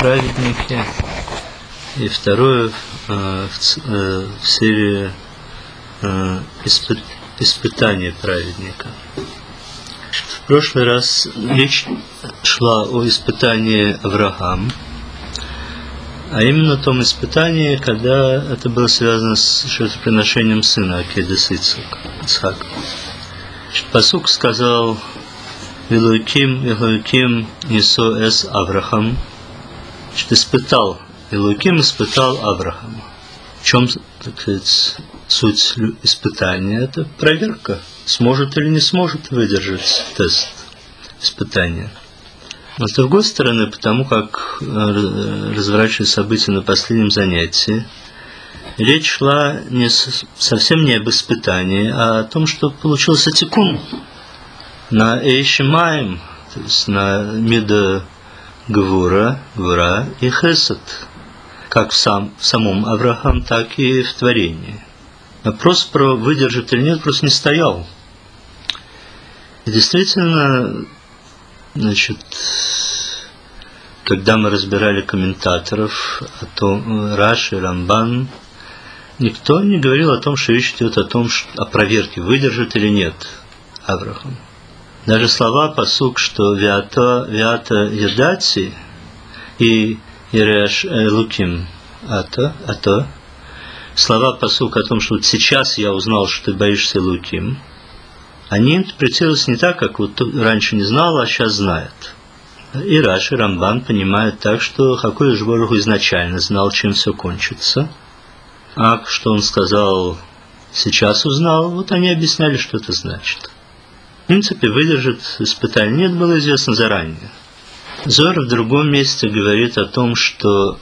праведники, и второе в серии испытания праведника. В прошлый раз речь шла о испытании Авраама, а именно о том испытании, когда это было связано с жертвоприношением сына Акидас Ицхака. Пасук сказал: Элоким нисо эс Авраам. Испытал Авраама. В чем, так сказать, суть испытания? Это проверка, сможет или не сможет выдержать тест испытания. Но с другой стороны, потому как разворачивались события на последнем занятии, речь шла совсем не об испытании, а о том, что получился тикун на Эйшимаем, то есть на Мида Гвура и Хесед, как в самом Авраам, так и в творении. Вопрос про выдержит или нет просто не стоял. И действительно, когда мы разбирали комментаторов, Раши, Рамбан, никто не говорил о том, что речь идет о проверке, выдержит или нет Авраам. Даже слова пасук, что виата едати и иреш луким ато, слова пасук о том, что вот сейчас я узнал, что ты боишься луким, они интерпретируются не так, как вот раньше не знал, а сейчас знает. И Раши, Рамбан понимают так, что Хакодеш Барух Ху изначально знал, чем все кончится. А что он сказал, сейчас узнал, вот они объясняли, что это значит. В принципе, выдержит испытание нет, было известно заранее. Зор в другом месте говорит о том, что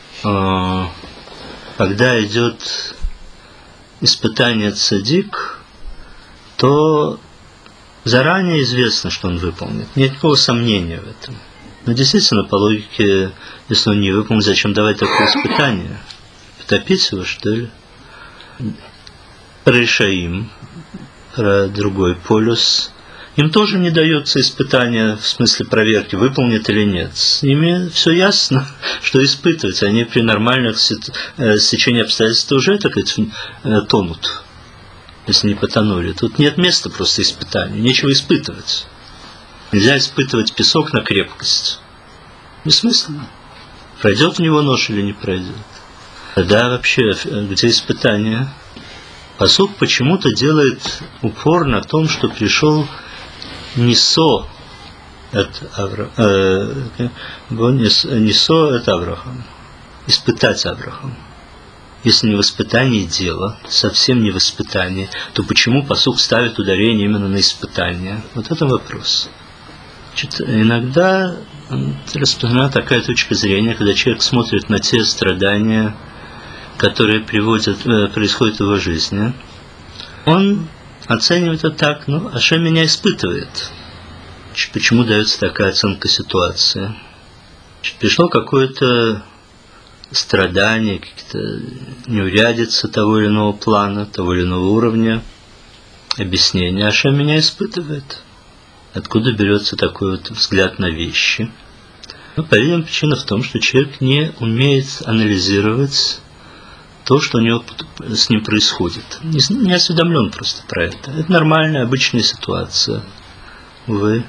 когда идет испытание цадик, то заранее известно, что он выполнит. Нет никакого сомнения в этом. Но действительно, по логике, если он не выполнит, зачем давать такое испытание? Потопить его, что ли? Про Ишаим, про другой полюс. Им тоже не дается испытание в смысле проверки, выполнит или нет. С ними все ясно, что испытывать. Они при нормальных стечении обстоятельств уже, так сказать, тонут, если не потонули. Тут нет места просто испытанию, нечего испытывать. Нельзя испытывать песок на крепкость. Бессмысленно. Пройдет в него нож или не пройдет. Тогда вообще, где испытание? Пасук почему-то делает упор на том, что пришел Нисо от Авраама. Испытать Авраама. Если не в испытании дело, совсем не в испытании, то почему пасук ставит ударение именно на испытание? Вот это вопрос. Иногда распространена такая точка зрения, когда человек смотрит на те страдания, которые происходят в его жизни, он оценивает это так: Ашем меня испытывает. Почему дается такая оценка ситуации? Пришло какое-то страдание, какие-то неурядицы того или иного плана, того или иного уровня. Объяснение: Ашем меня испытывает. Откуда берется такой вот взгляд на вещи? По-видимому, причина в том, что человек не умеет анализировать то, что у него с ним происходит. Не осведомлен просто про это. Это нормальная, обычная ситуация. Увы.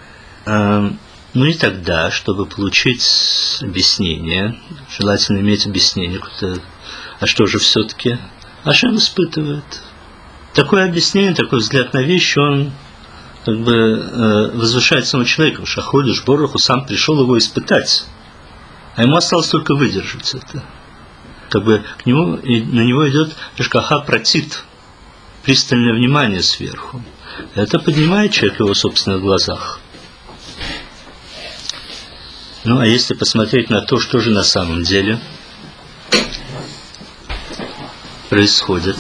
И тогда, чтобы получить объяснение, желательно иметь объяснение, а что же все-таки Ашем испытывает. Такое объяснение, такой взгляд на вещи, он возвышает самого человека. Хакодеш Барух Ху сам пришел его испытать, а ему осталось только выдержать это. К нему, на него идет Ашгаха Пратит, пристальное внимание сверху. Это поднимает человека в его собственных глазах. А если посмотреть на то, что же на самом деле происходит.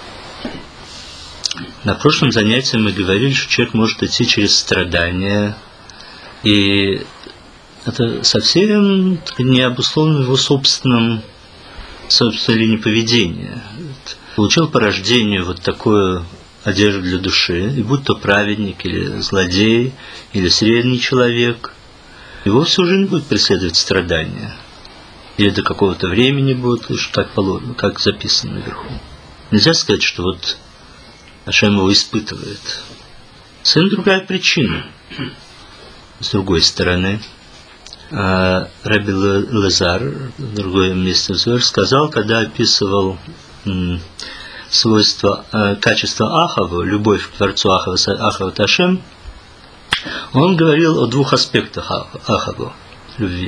На прошлом занятии мы говорили, что человек может идти через страдания, и это совсем не обусловлено его собственной линией поведения. Получил по рождению вот такую одежду для души, и будь то праведник, или злодей, или средний человек, его всю жизнь будет преследовать страдания. или до какого-то времени будет, как записано наверху. Нельзя сказать, что вот Ашем его испытывает. Совершенно другая причина. С другой стороны, Раби Лазар в другом месте сказал, когда описывал свойства, качества Ахава, любовь к Творцу Ахава Ашем, он говорил о двух аспектах Ахава, любви.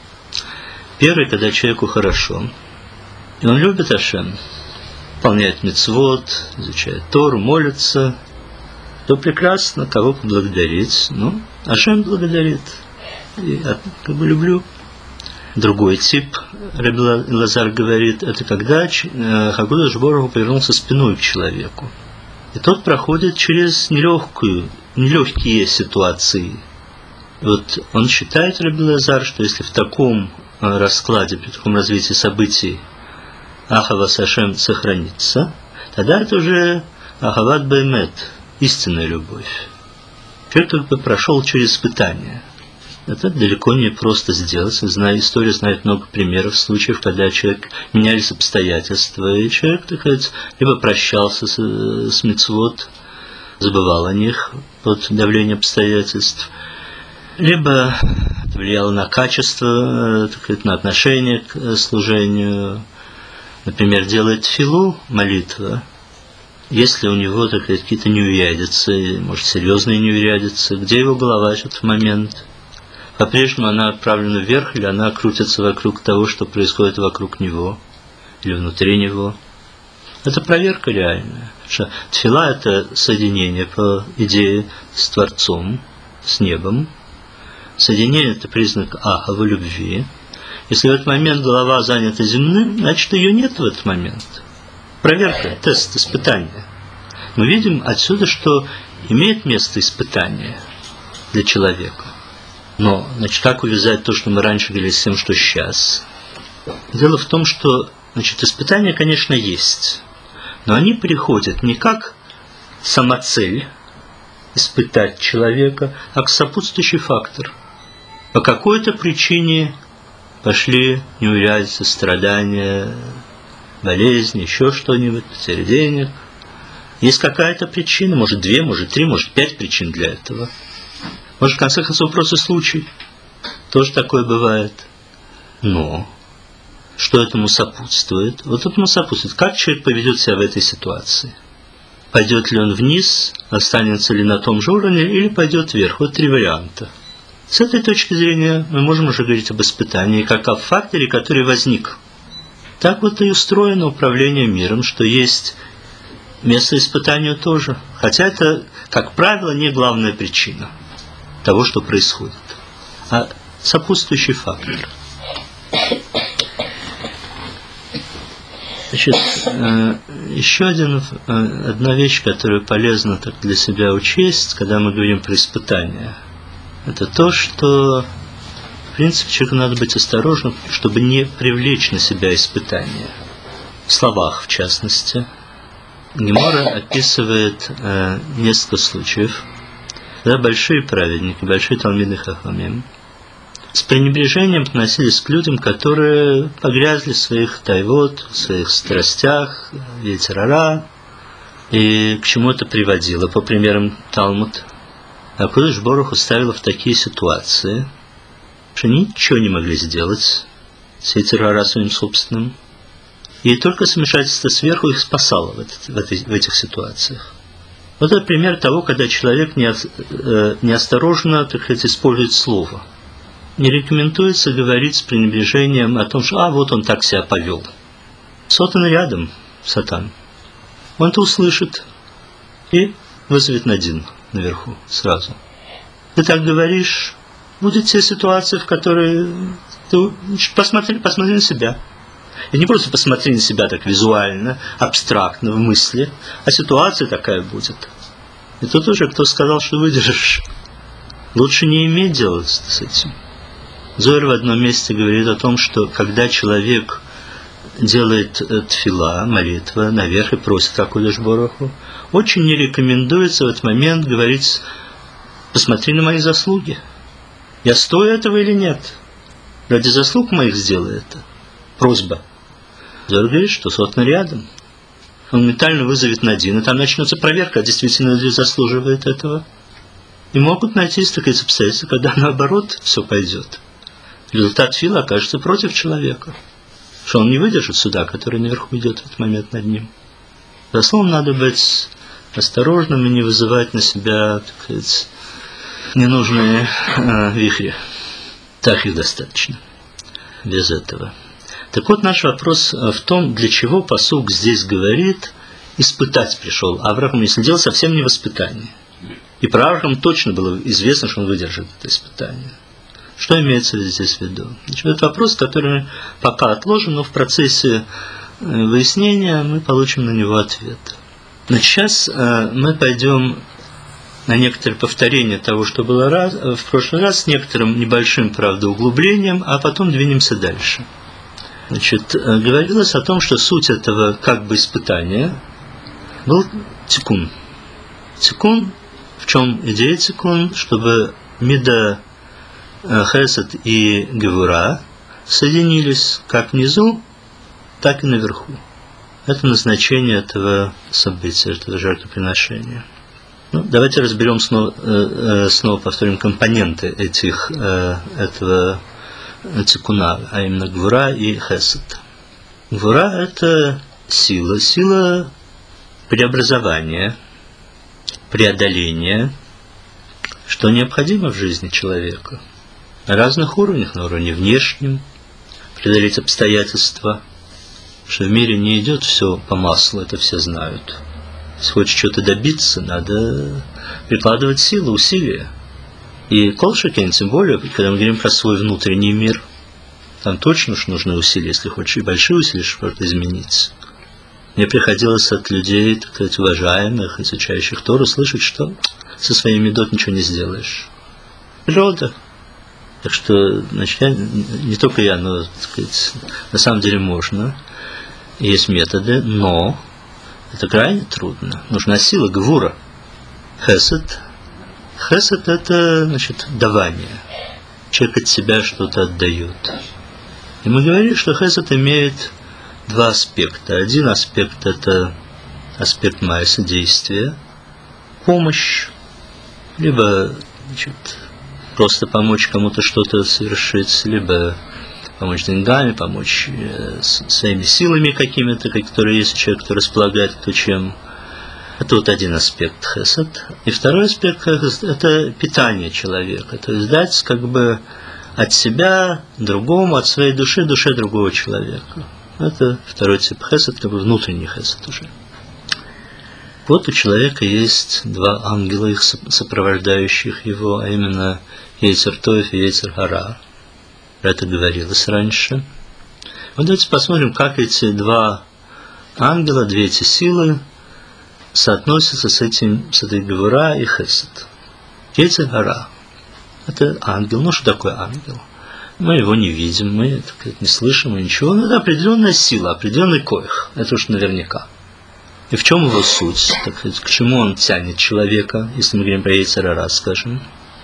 Первый, когда человеку хорошо, и он любит Ашем, выполняет мицвот, изучает Тору, молится, то прекрасно, кого поблагодарить. Ну, Ашем благодарит. И я как бы люблю. Другой тип, Раби Лазар говорит, это когда Хакодаш Боруху повернулся спиной к человеку. И тот проходит через нелегкие ситуации. Вот он считает, Раби Лазар, что если в таком раскладе, при таком развитии событий Ахава с Ашем сохранится, тогда это уже Ахават Баймет, истинная любовь. Человек только прошел через испытания. Это далеко не просто сделать. История знает много примеров, случаев, когда человек менялись обстоятельства, и человек, так сказать, либо прощался с мицвот, забывал о них под давлением обстоятельств, либо это влияло на качество, так сказать, на отношение к служению. Например, делает тфилу, молитва, если у него, так сказать, какие-то неурядицы, может, серьезные неурядицы, где его голова в этот момент? По-прежнему она отправлена вверх, или она крутится вокруг того, что происходит вокруг него, или внутри него. Это проверка реальная. Что тфила – это соединение по идее с Творцом, с небом. Соединение – это признак Ахава, любви. Если в этот момент голова занята земным, значит, ее нет в этот момент. Проверка, тест, испытание. Мы видим отсюда, что имеет место испытание для человека. Но, значит, как увязать то, что мы раньше говорили, с тем, что сейчас? Дело в том, что, значит, испытания, конечно, есть, но они приходят не как самоцель испытать человека, а как сопутствующий фактор. По какой-то причине пошли неурядицы, страдания, болезни, еще что-нибудь, потеря денег. Есть какая-то причина, может 2, может 3, может 5 причин для этого. Может, в конце концов, просто случай. Тоже такое бывает. Но что этому сопутствует? Вот этому сопутствует. Как человек поведет себя в этой ситуации? Пойдет ли он вниз, останется ли на том же уровне, или пойдет вверх? Вот 3 варианта. С этой точки зрения мы можем уже говорить об испытании, как о факторе, который возник. Так вот и устроено управление миром, что есть место испытанию тоже. Хотя это, как правило, не главная причина того, что происходит, а сопутствующий фактор. Значит, еще одна вещь, которую полезно так для себя учесть, когда мы говорим про испытания, это то, что, в принципе, человеку надо быть осторожным, чтобы не привлечь на себя испытания. В словах, в частности. Гемара описывает несколько случаев, когда большие праведники, большие талмиды хахамим с пренебрежением относились к людям, которые погрязли в своих тайвот, в своих страстях, ецер-ара, и к чему это приводило. По примерам Талмуд, Акодыш Борух ставил в такие ситуации, что ничего не могли сделать с ецер-ара своим собственным, и только вмешательство сверху их спасало в этих ситуациях. Вот это пример того, когда человек неосторожно, так сказать, использует слово. Не рекомендуется говорить с пренебрежением о том, что вот он так себя повел. Сатан рядом, Сатан. Он это услышит и вызовет Надин наверху сразу. Ты так говоришь, будет те ситуации, в которые ты посмотри на себя. И не просто посмотри на себя так визуально, абстрактно, в мысли, а ситуация такая будет. И тут уже кто сказал, что выдержишь. Лучше не иметь дела с этим. Зоэр в одном месте говорит о том, что когда человек делает тфила, молитва, наверх и просит Акодыш Боруху, очень не рекомендуется в этот момент говорить: посмотри на мои заслуги. Я стою этого или нет? Ради заслуг моих сделай это. просьба. Зор говорит, что сотна рядом. Он моментально вызовет Надин, и там начнется проверка, действительно ли заслуживает этого. И могут найтись такие обстоятельства, когда наоборот все пойдет. Результат фила окажется против человека. Что он не выдержит суда, который наверху идет в этот момент над ним. Безусловно, надо быть осторожным и не вызывать на себя, так сказать, ненужные вихри. Так их достаточно. Без этого. Так вот, наш вопрос в том, для чего пасук здесь говорит, испытать пришел Авраам, если дело совсем не воспитание. И про Авраама точно было известно, что он выдержит это испытание. Что имеется здесь в виду? Значит, это вопрос, который мы пока отложим, но в процессе выяснения мы получим на него ответ. Значит, сейчас мы пойдем на некоторые повторения того, что было в прошлый раз, с некоторым небольшим, правда, углублением, а потом двинемся дальше. Значит, говорилось о том, что суть этого как бы испытания был тикун. Тикун, в чем идея тикун, чтобы мида, хесед и гевура соединились как внизу, так и наверху. Это назначение этого события, этого жертвоприношения. Ну, давайте разберем снова повторим компоненты этого тикуна, а именно гвура и хесед. Гвура – это сила преобразования, преодоления, что необходимо в жизни человека. На разных уровнях, на уровне внешнем, преодолеть обстоятельства, что в мире не идет все по маслу, это все знают. Если хочешь что-то добиться, надо прикладывать силы, усилия. И колшакен, тем более, когда мы говорим про свой внутренний мир, там точно уж нужны усилия, если хочешь, и большие усилия, чтобы что-то измениться. Мне приходилось от людей, так сказать, уважаемых, изучающих Тору, слышать, что со своей медот ничего не сделаешь. Природа. Так что, значит, не только я, но, так сказать, на самом деле можно. Есть методы, но это крайне трудно. Нужна сила, гвура. Хесед. Хесед – это, значит, давание. Человек от себя что-то отдает. И мы говорим, что хесед имеет два аспекта. Один аспект – это аспект майса, действия, помощь, либо, значит, просто помочь кому-то что-то совершить, либо помочь деньгами, помочь своими силами какими-то, которые есть у человека, кто располагает кто чем. Это вот один аспект хесед. И второй аспект хесед – это питание человека. То есть дать как бы от себя другому, от своей души, душе другого человека. Это второй тип хесед, как бы внутренний хесед уже. Вот у человека есть два ангела, их сопровождающих его, а именно Йецер Тоев и Йецер Гара. Про это говорилось раньше. Вот давайте посмотрим, как эти два ангела, две эти силы соотносятся с этой гевура и хесед. Йецер Гара – это ангел. Ну, что такое ангел? Мы его не видим, мы, так сказать, не слышим, ничего. Но это определенная сила, определенный коих. Это уж наверняка. И в чем его суть? Так сказать, к чему он тянет человека, если мы говорим про Йецер Гара, скажем?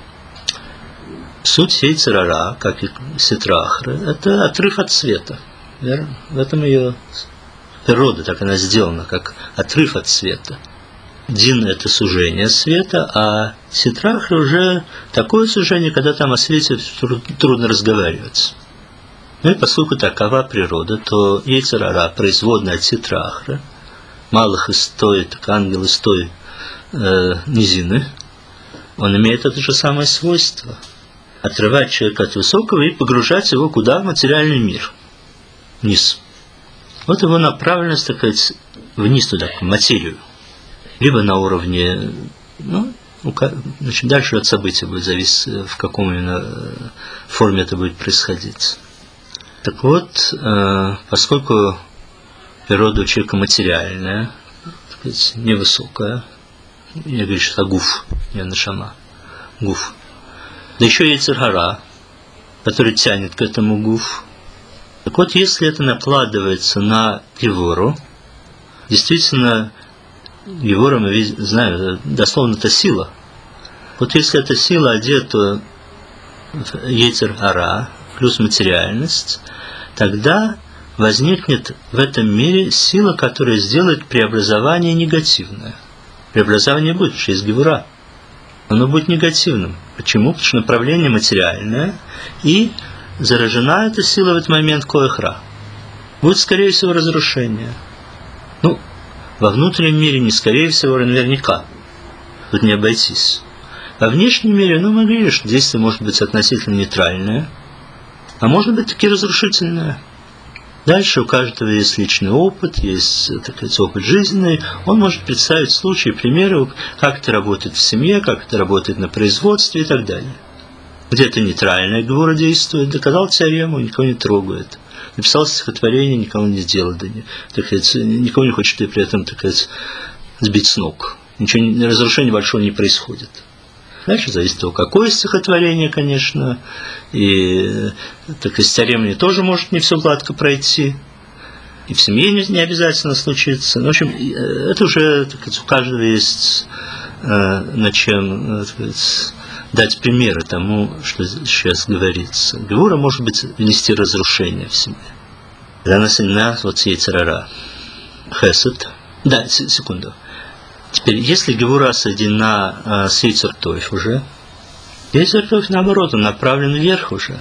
Суть Йецер Гара, как и ситра ахра, это отрыв от света. Верно? В этом ее природа, так она сделана, как отрыв от света. Дин – это сужение света, а ситра ахра уже такое сужение, когда там о свете трудно разговаривать. Ну и поскольку такова природа, то Йецер Гара, производная от ситра ахра, малых из той, так ангел из той низины, он имеет это же самое свойство – отрывать человека от высокого и погружать его куда? В материальный мир. Вниз. Вот его направленность, так сказать, вниз туда, в материю. Либо на уровне, ну, значит, дальше от события будет зависеть, в каком именно форме это будет происходить. Так вот, поскольку природа у человека материальная, так сказать, невысокая, я говорю, что это гуф, не нашама, гуф. Да еще Йецер Гара, который тянет к этому гуф. Так вот, если это накладывается на гевуру, действительно, гевура, мы знаем, дословно это сила. Вот если эта сила одета в Йецер Гара, плюс материальность, тогда возникнет в этом мире сила, которая сделает преобразование негативное. Преобразование будет, потому что есть гевура. Оно будет негативным. Почему? Потому что направление материальное, и заражена эта сила в этот момент коэх-ра. Будет, скорее всего, разрушение. Ну, во внутреннем мире не скорее всего, а наверняка. Тут не обойтись. Во внешнем мире, мы говорили, что действие может быть относительно нейтральное, а может быть таки разрушительное. Дальше у каждого есть личный опыт, есть, так сказать, опыт жизненный. Он может представить случаи, примеры, как это работает в семье, как это работает на производстве и так далее. Где-то нейтральная гевура действует, доказал теорему, никого не трогает. Написал стихотворение, никого не сделал, так сказать, никого не хочет и при этом, так сказать, сбить с ног. Ничего, разрушения большого не происходит. Дальше зависит от того, какое стихотворение, конечно, и так и с теоремой тоже может не все гладко пройти, и в семье не обязательно случится. В общем, это уже, так сказать, у каждого есть над чем, так сказать, дать примеры тому, что сейчас говорится. Гевура может быть внести разрушение в семье. Когда она соединена вот с яйцерара. Хесед. Да, секунду. Теперь, если гевура соединена с яйцертойф уже, яйцертойф, наоборот, он направлен вверх уже.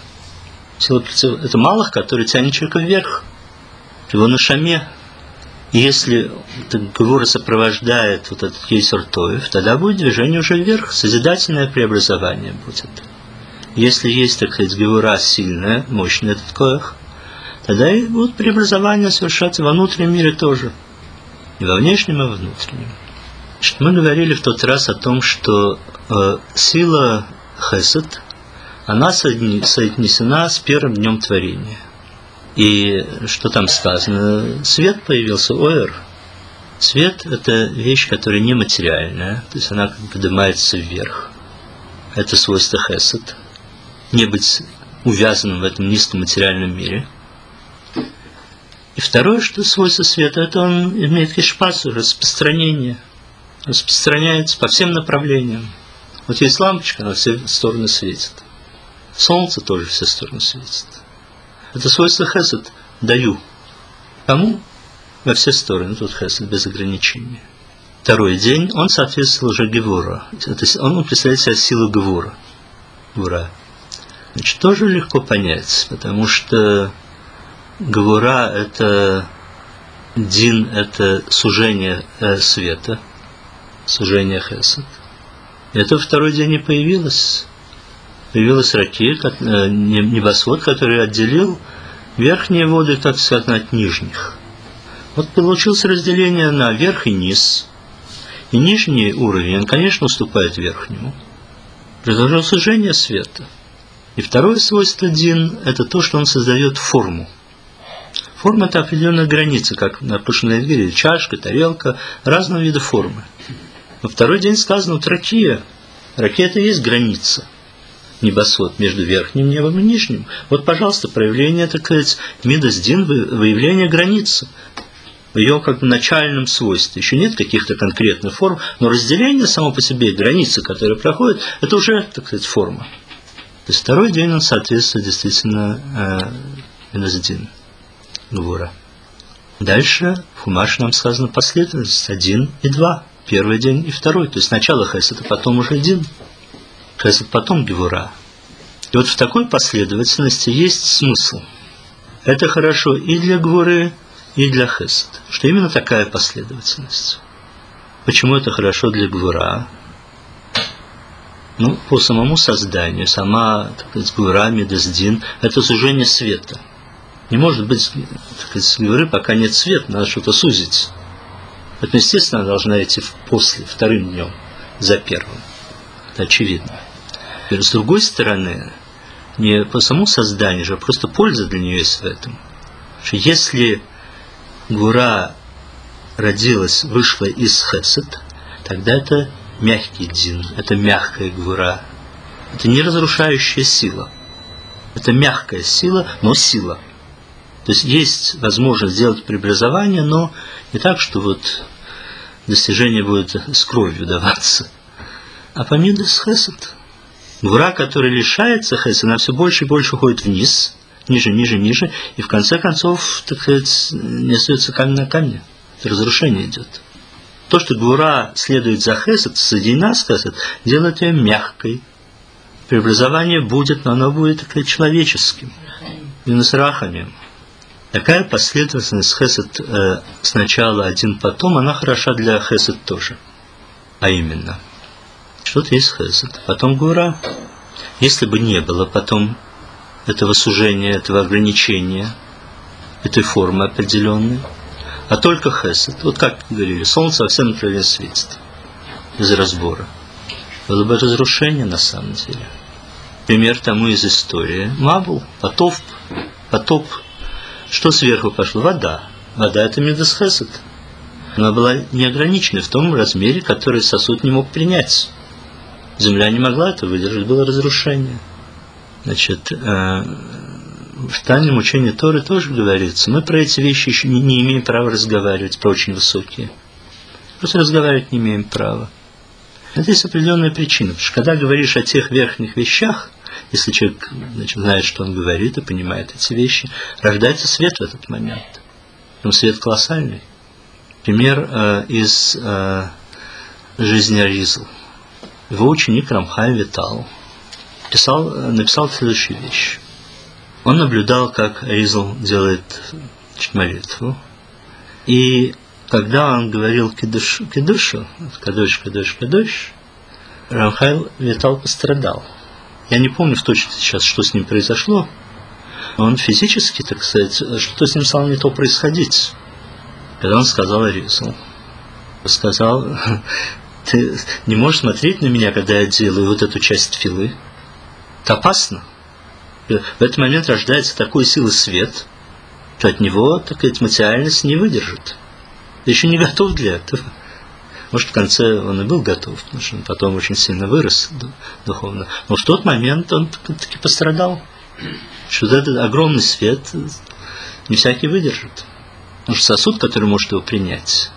Это малых, который тянет человека вверх. Его на шаме. И если гевура сопровождает вот этот яйцертойф, тогда будет движение уже вверх, созидательное преобразование будет. Если есть, так сказать, гевура сильная, мощная этот коэх, тогда и будут преобразования совершаться во внутреннем мире тоже. И во внешнем, и во внутреннем. Мы говорили в тот раз о том, что сила хесед, она соотнесена с первым днем творения. И что там сказано? Свет появился, оэр. Свет – это вещь, которая нематериальная, то есть она как бы поднимается вверх. Это свойство хесед. Не быть увязанным в этом низком материальном мире. И второе, что свойство света, это он имеет кишпасу, распространение. Распространяется по всем направлениям. Вот есть лампочка, она все стороны светит. Солнце тоже все стороны светит. Это свойство хесед даю. Кому? Во все стороны. Тут хесед без ограничений. Второй день, он соответствовал уже гевура. Он представляет себя силу гевура. Гевура. Значит, тоже легко понять, потому что гевура – это дин, это сужение света. Сужение хесед. Это второй день и появилось. Появилась ракета, небосвод, который отделил верхние воды, так сказать, от нижних. Вот получилось разделение на верх и низ. И нижний уровень, он, конечно, уступает верхнему. Произошло сужение света. И второе свойство дин – это то, что он создает форму. Форма – это определенная граница, как на прошлой неделе, чашка, тарелка, разного вида формы. Но второй день сказано, вот ракия. Ракия – это и есть граница. Небосвод между верхним небом и нижним. Вот, пожалуйста, проявление, так сказать, мидас-дин, выявление границы. В ее как бы начальном свойстве. Еще нет каких-то конкретных форм, но разделение само по себе, границы, которые проходят, это уже, так сказать, форма. То есть второй день он соответствует действительно мидас-дин, гевура. Дальше в Хумаше нам сказано последовательность 1 и 2. Первый день и второй. То есть сначала хесед, а потом уже дин. Хесед, потом гевура. И вот в такой последовательности есть смысл. Это хорошо и для гевуры, и для хесед. Что именно такая последовательность. Почему это хорошо для гевура? Ну, по самому созданию, сама, так сказать, гевура, мидас-дин, это сужение света. Не может быть, так сказать, гевуры, пока нет света, надо что-то сузить. Поэтому, естественно, она должна идти после, вторым днем, за первым. Это очевидно. И с другой стороны, не по самому созданию же, а просто польза для нее есть в этом. Что если гевура родилась, вышла из хесед, тогда это мягкий дин, это мягкая гевура. Это не разрушающая сила. Это мягкая сила, но сила. То есть есть возможность сделать преобразование, но не так, что вот достижение будет с кровью даваться. А по мидас хесед. Гевура, которая лишается хесед, она все больше и больше уходит вниз, ниже, ниже, ниже, и в конце концов, так сказать, не остается камень на камне. Разрушение идет. То, что гвура следует за хесед, соединена с хесед, делает ее мягкой. Преобразование будет, но оно будет, так сказать, человеческим. И с рахамим. Такая последовательность хесед сначала один, потом, она хороша для хесед тоже. А именно, что-то есть хесед, потом гвура. Если бы не было потом этого сужения, этого ограничения, этой формы определенной, а только хесед, вот как говорили, солнце во всем направлении светит, без разбора. Было бы разрушение на самом деле. Пример тому из истории. Мабул, потоп. Что сверху пошло? Вода. Вода – это мидас хесед. Она была неограничена в том размере, который сосуд не мог принять. Земля не могла это выдержать, было разрушение. Значит, в Тайном учении Торы тоже говорится, мы про эти вещи еще не имеем права разговаривать, про очень высокие. Просто разговаривать не имеем права. Это есть определенная причина. Потому что когда говоришь о тех верхних вещах, если человек, значит, знает, что он говорит и понимает эти вещи, рождается свет в этот момент. Причем свет колоссальный. Пример из жизни Аризл. Его ученик Рамхаль Витал написал следующую вещь. Он наблюдал, как Аризл делает молитву. И когда он говорил кидушу, кадош, Рамхаль Витал пострадал. Я не помню в точности сейчас, что с ним произошло. Он физически, так сказать, что-то с ним стало не то происходить. Когда он сказал Аризл, сказал, ты не можешь смотреть на меня, когда я делаю вот эту часть филы. Это опасно. В этот момент рождается такой силы свет, что от него, так сказать, материальность не выдержит. Ты еще не готов для этого. Может, в конце он и был готов, потому что он потом очень сильно вырос духовно. Но в тот момент он таки пострадал. Что этот огромный свет не всякий выдержит. Потому что сосуд, который может его принять,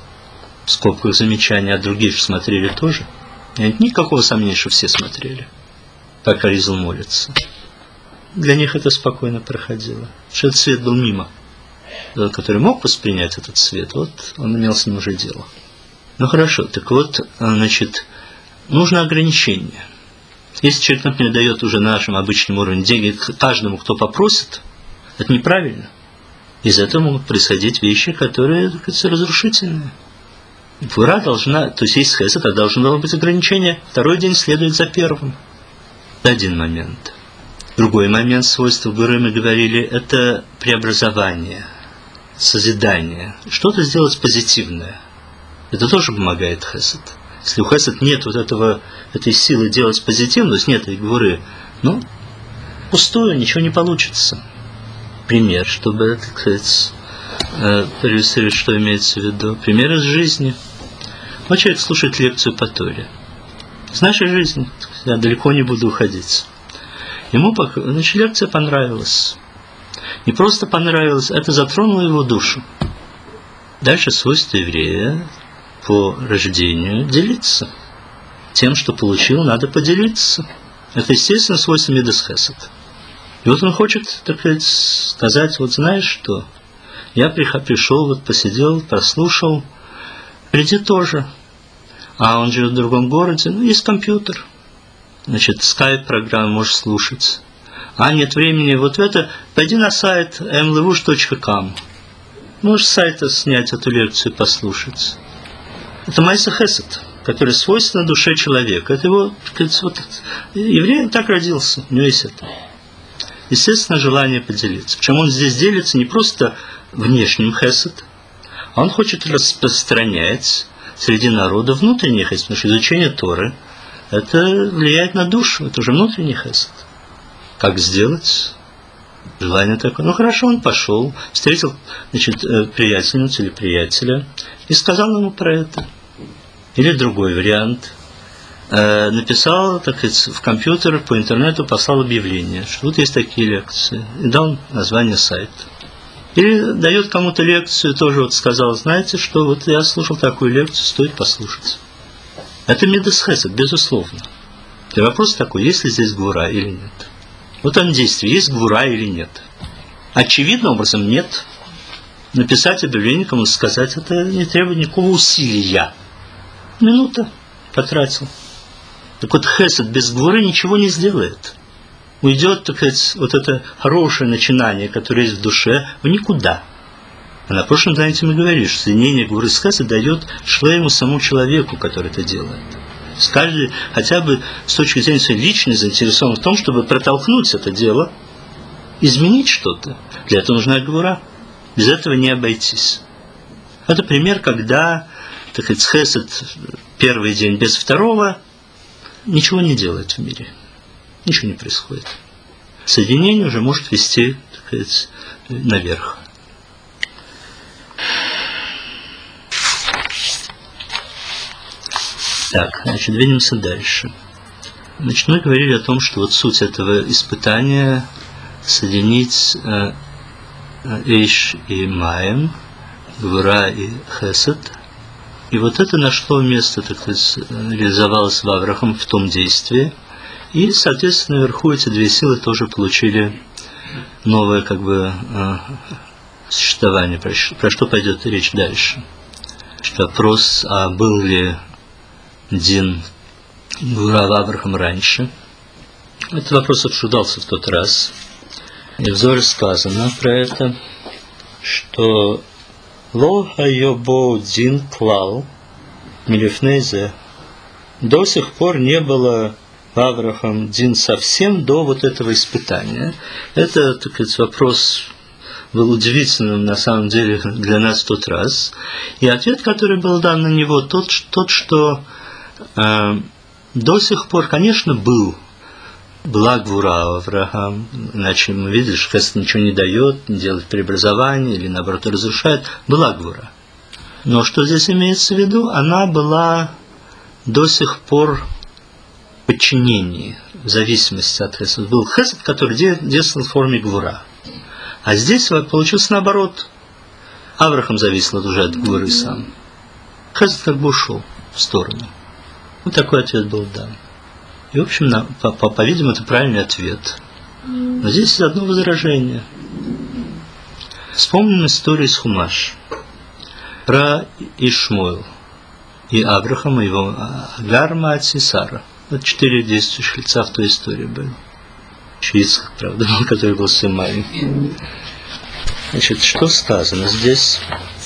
в скобках замечания, а другие смотрели тоже. Нет никакого сомнения, что все смотрели, как Аризл молится. Для них это спокойно проходило. Что этот свет был мимо. Тот, который мог воспринять этот свет, вот он имел с ним уже дело. Ну хорошо, так вот, значит, нужно ограничение. Если человек, например, дает уже на нашем обычном уровне деньги каждому, кто попросит, это неправильно. Из этого могут происходить вещи, которые, так сказать, разрушительные. Гвура должна, то есть есть хесед, а должно быть ограничение. Второй день следует за первым. Это один момент. Другой момент свойства гвуры, мы говорили, это преобразование, созидание. Что-то сделать позитивное. Это тоже помогает хесед. Если у хесед нет вот этой силы делать позитивно, то есть нет этой гвуры, ну, пустое, ничего не получится. Пример, чтобы, так сказать, проиллюстрировать, что имеется в виду. Пример из жизни. Вот человек слушает лекцию по Торе. С нашей жизни, я далеко не буду уходить. Ему, значит, лекция понравилась. Не просто понравилась, это затронуло его душу. Дальше свойство еврея по рождению делиться. Тем, что получил, надо поделиться. Это, естественно, свойство мидас хесед. И вот он хочет, так сказать, вот знаешь что, я пришел, вот посидел, прослушал, приди тоже. А он живет в другом городе, ну, есть компьютер. Значит, скайп-программу можешь слушать. А нет времени, вот это, пойди на сайт mlevush.com. Можешь с сайта снять эту лекцию и послушать. Это майса хесед, который свойственно душе человека. Это его, вот, еврей так родился, у него есть это. Естественно, желание поделиться. Причем он здесь делится не просто внешним хесед, а он хочет распространять среди народа внутренний хесед, потому что изучение Торы это влияет на душу, это уже внутренний хесед. Как сделать? Желание такое. Ну хорошо, он пошел, встретил, значит, приятельницу или приятеля и сказал ему про это. Или другой вариант. Написал, так сказать, в компьютер, по интернету послал объявление, что вот есть такие лекции. И дал название сайта. Или дает кому-то лекцию, тоже вот сказал, знаете, что вот я слушал такую лекцию, стоит послушать. Это мидас хесед, безусловно. И вопрос такой, есть ли здесь гвура или нет. Вот он действие, есть гвура или нет. Очевидным образом нет. Написать объявление, кому сказать, это не требует никакого усилия. Минута потратил. Так вот, хесед без гвуры ничего не сделает. Уйдет, так сказать, вот это хорошее начинание, которое есть в душе, в никуда. А на прошлом занятии мы говорили, что соединение гвуры с хесед дает шлейму самому человеку, который это делает. Каждый, хотя бы с точки зрения своей личной, заинтересован в том, чтобы протолкнуть это дело, изменить что-то. Для этого нужна гвура. Без этого не обойтись. Это пример, когда, так сказать, хесед первый день без второго ничего не делает в мире. Ничего не происходит. Соединение уже может вести, так сказать, наверх. Так, значит, двинемся дальше. Значит, мы говорили о том, что вот суть этого испытания соединить Эйш и Маем, Гвура и Хесед. И вот это нашло место, так сказать, реализовалось в Аврахам в том действии. И, соответственно, наверху эти две силы тоже получили новое, как бы, существование. Про что пойдет речь дальше? Что вопрос, а был ли Дин Гвура в Аврахам раньше? Этот вопрос обсуждался в тот раз. И в Зоре сказано про это, что «Ло хайобо дин клал милифнейзе». До сих пор не было в Аврахам дин совсем до вот этого испытания. Это, так сказать, вопрос был удивительным на самом деле для нас в тот раз. И ответ, который был дан на него, тот что до сих пор, конечно, была гвура Авраам, иначе мы видели, что хесед ничего не дает, не делает преобразования или наоборот разрушает. Была гвура. Но что здесь имеется в виду? Она была до сих пор в подчинении, в зависимости от хеседа. Был хесед, который действовал в форме гвура. А здесь получилось наоборот. Авраам зависел уже от гвуры сам. Хесед как бы ушел в сторону. Вот такой ответ был дан. И, в общем, по-видимому, это правильный ответ. Но здесь есть одно возражение. Вспомним историю из Хумаш про Ишмоил и Аврахама, его Агар, мать и Сара. Вот 4 действующих лица в той истории были. Еще Ицхак, правда, который был сын маленький. Значит, что сказано здесь?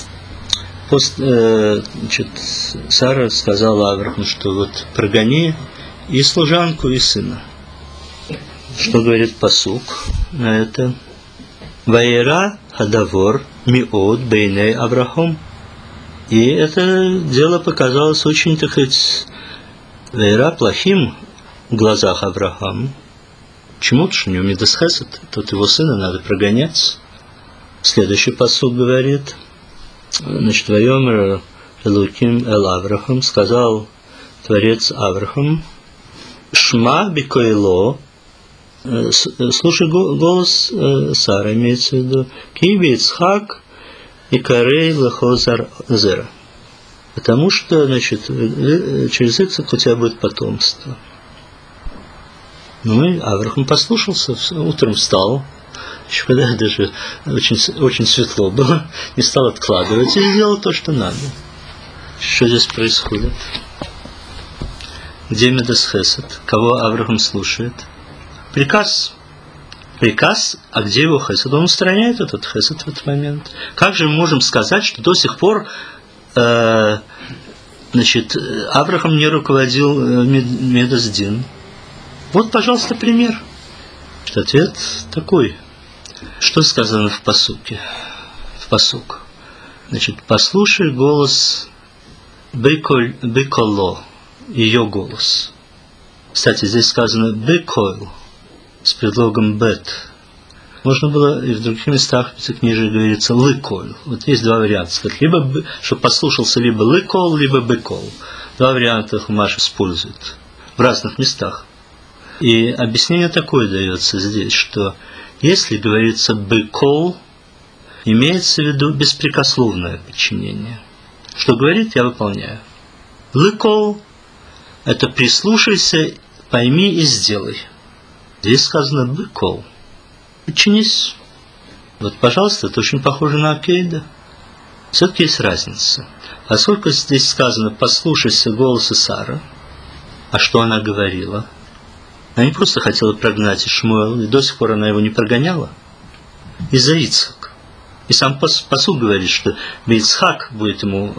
Значит, Сара сказала Аврахаму, что вот прогони и служанку, и сына. Что говорит пасук на это? Ваера хадавор миод бейней Аврахам. И это дело показалось очень, так сказать, Ваера плохим в глазах Аврахама. Почему? Потому что у него мидас хесед. Тут его сына надо прогонять. Следующий пасук говорит, значит, Вайомер Элуким эл Аврахам, сказал Творец Аврахам, Шма бикойло, слушай голос Сары, имеется в виду, Киби Ицхак и Карей Лахозар Зера. Потому что, значит, через Ицхак у тебя будет потомство. Ну и Аврахам послушался, утром встал, еще когда даже очень светло было, не стал откладывать и сделал то, что надо. Что здесь происходит? Где мидас хесед? Кого Аврахам слушает? Приказ. Приказ, а где его хесед? Он устраняет этот хесед в этот момент. Как же мы можем сказать, что до сих пор значит, Аврахам не руководил мидас дин? Вот, пожалуйста, пример. Ответ такой. Что сказано в пасуке? В пасук. Значит, послушай голос беколо, ее голос. Кстати, здесь сказано бекойл с предлогом бет. Можно было и в других местах в книге говорится лыкойл. Вот есть два варианта. Сказать, либо, чтобы послушался либо лыкол, либо бекол. Два варианта Хумаш использует в разных местах. И объяснение такое дается здесь, что если говорится бекол, имеется в виду беспрекословное подчинение. Что говорит, я выполняю. Лыкол – это прислушайся, пойми и сделай. Здесь сказано «быкол». Подчинись. Вот, пожалуйста, это очень похоже на Акейда. Все-таки есть разница. Поскольку здесь сказано «послушайся голоса Сары», а что она говорила? Она не просто хотела прогнать Ишмаэла, и до сих пор она его не прогоняла. Из-за Ицхака. И сам пасук говорит, что Ицхак будет ему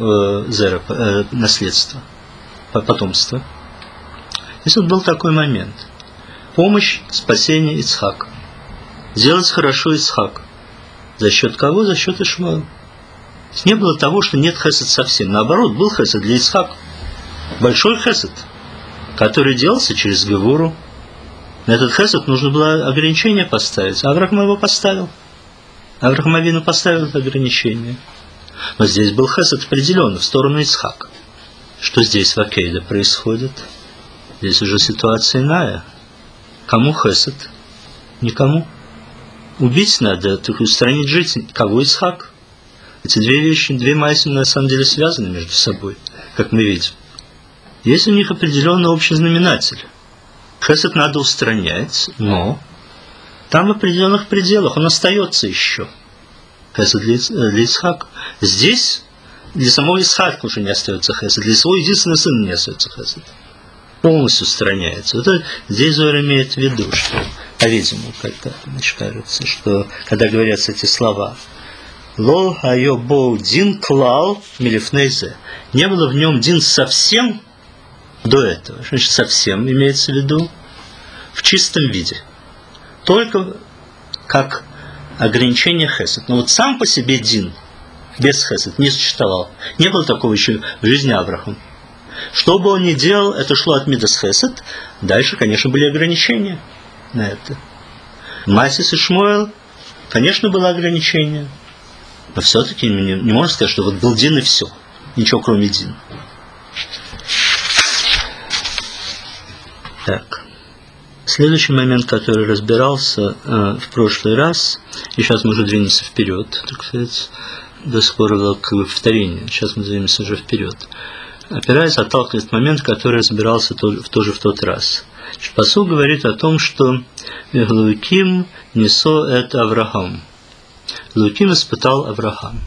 наследство, потомство. Здесь вот был такой момент. Помощь, спасение Ицхака. Сделать хорошо Ицхак. За счет кого? За счет Ишмаэла. Не было того, что нет хесед совсем. Наоборот, был хесед для Ицхака. Большой хесед, который делался через Гевуру. На этот хесед нужно было ограничение поставить. Авраам его поставил. Авраам Авину поставил это ограничение. Но здесь был хесед определенно в сторону Ицхака. Что здесь в Акейде происходит? Здесь уже ситуация иная. Кому хесед? Никому. Убить надо, так устранить жизнь. Кого? Ицхак? Эти две вещи, две майсы на самом деле связаны между собой, как мы видим. Есть у них определенный общий знаменатель. Хесед надо устранять, но там в определенных пределах он остается еще. Хесед для Ицхака. Здесь для самого Ицхака уже не остается хесед, для своего единственного сына не остается хесед. Полностью устраняется. Вот здесь Зоар имеет в виду, что, по-видимому, как-то кажется, что когда говорятся эти слова, «Ло хайо боу дин клал милифнейзе», не было в нем дин совсем до этого. Что значит совсем имеется в виду? В чистом виде. Только как ограничение хесед. Но вот сам по себе дин без хесед не существовал. Не было такого еще в жизни Авраама. Что бы он ни делал, это шло от мидас хесед. Дальше, конечно, были ограничения на это. Масис и Шмуэл, конечно, было ограничение. Но все-таки не можно сказать, что вот был дин и все. Ничего кроме дин. Так. Следующий момент, который разбирался в прошлый раз, и сейчас мы уже двинемся вперед, так сказать, до сих пор было как бы повторение, сейчас мы двинемся уже вперед. Опираясь, отталкивается момент, который разбирался тоже в тот раз. Пасук говорит о том, что Луким несо это Авраам. Луким испытал Авраам.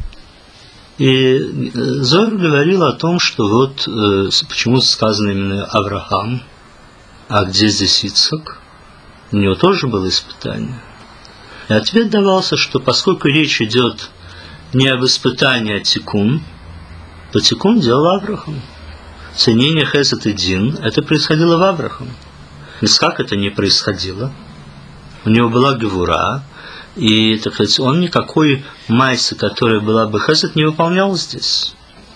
И Зоар говорил о том, что вот почему сказано именно Авраам, а где здесь Ицхак? У него тоже было испытание. И ответ давался, что поскольку речь идет не об испытании, а тикун, то тикун делал Авраам. Ценение хесед и дин, это происходило в Авраам. Ицхак это не происходило. У него была гевура, и, так сказать, он никакой майсы, которая была бы хесед, не выполнял здесь.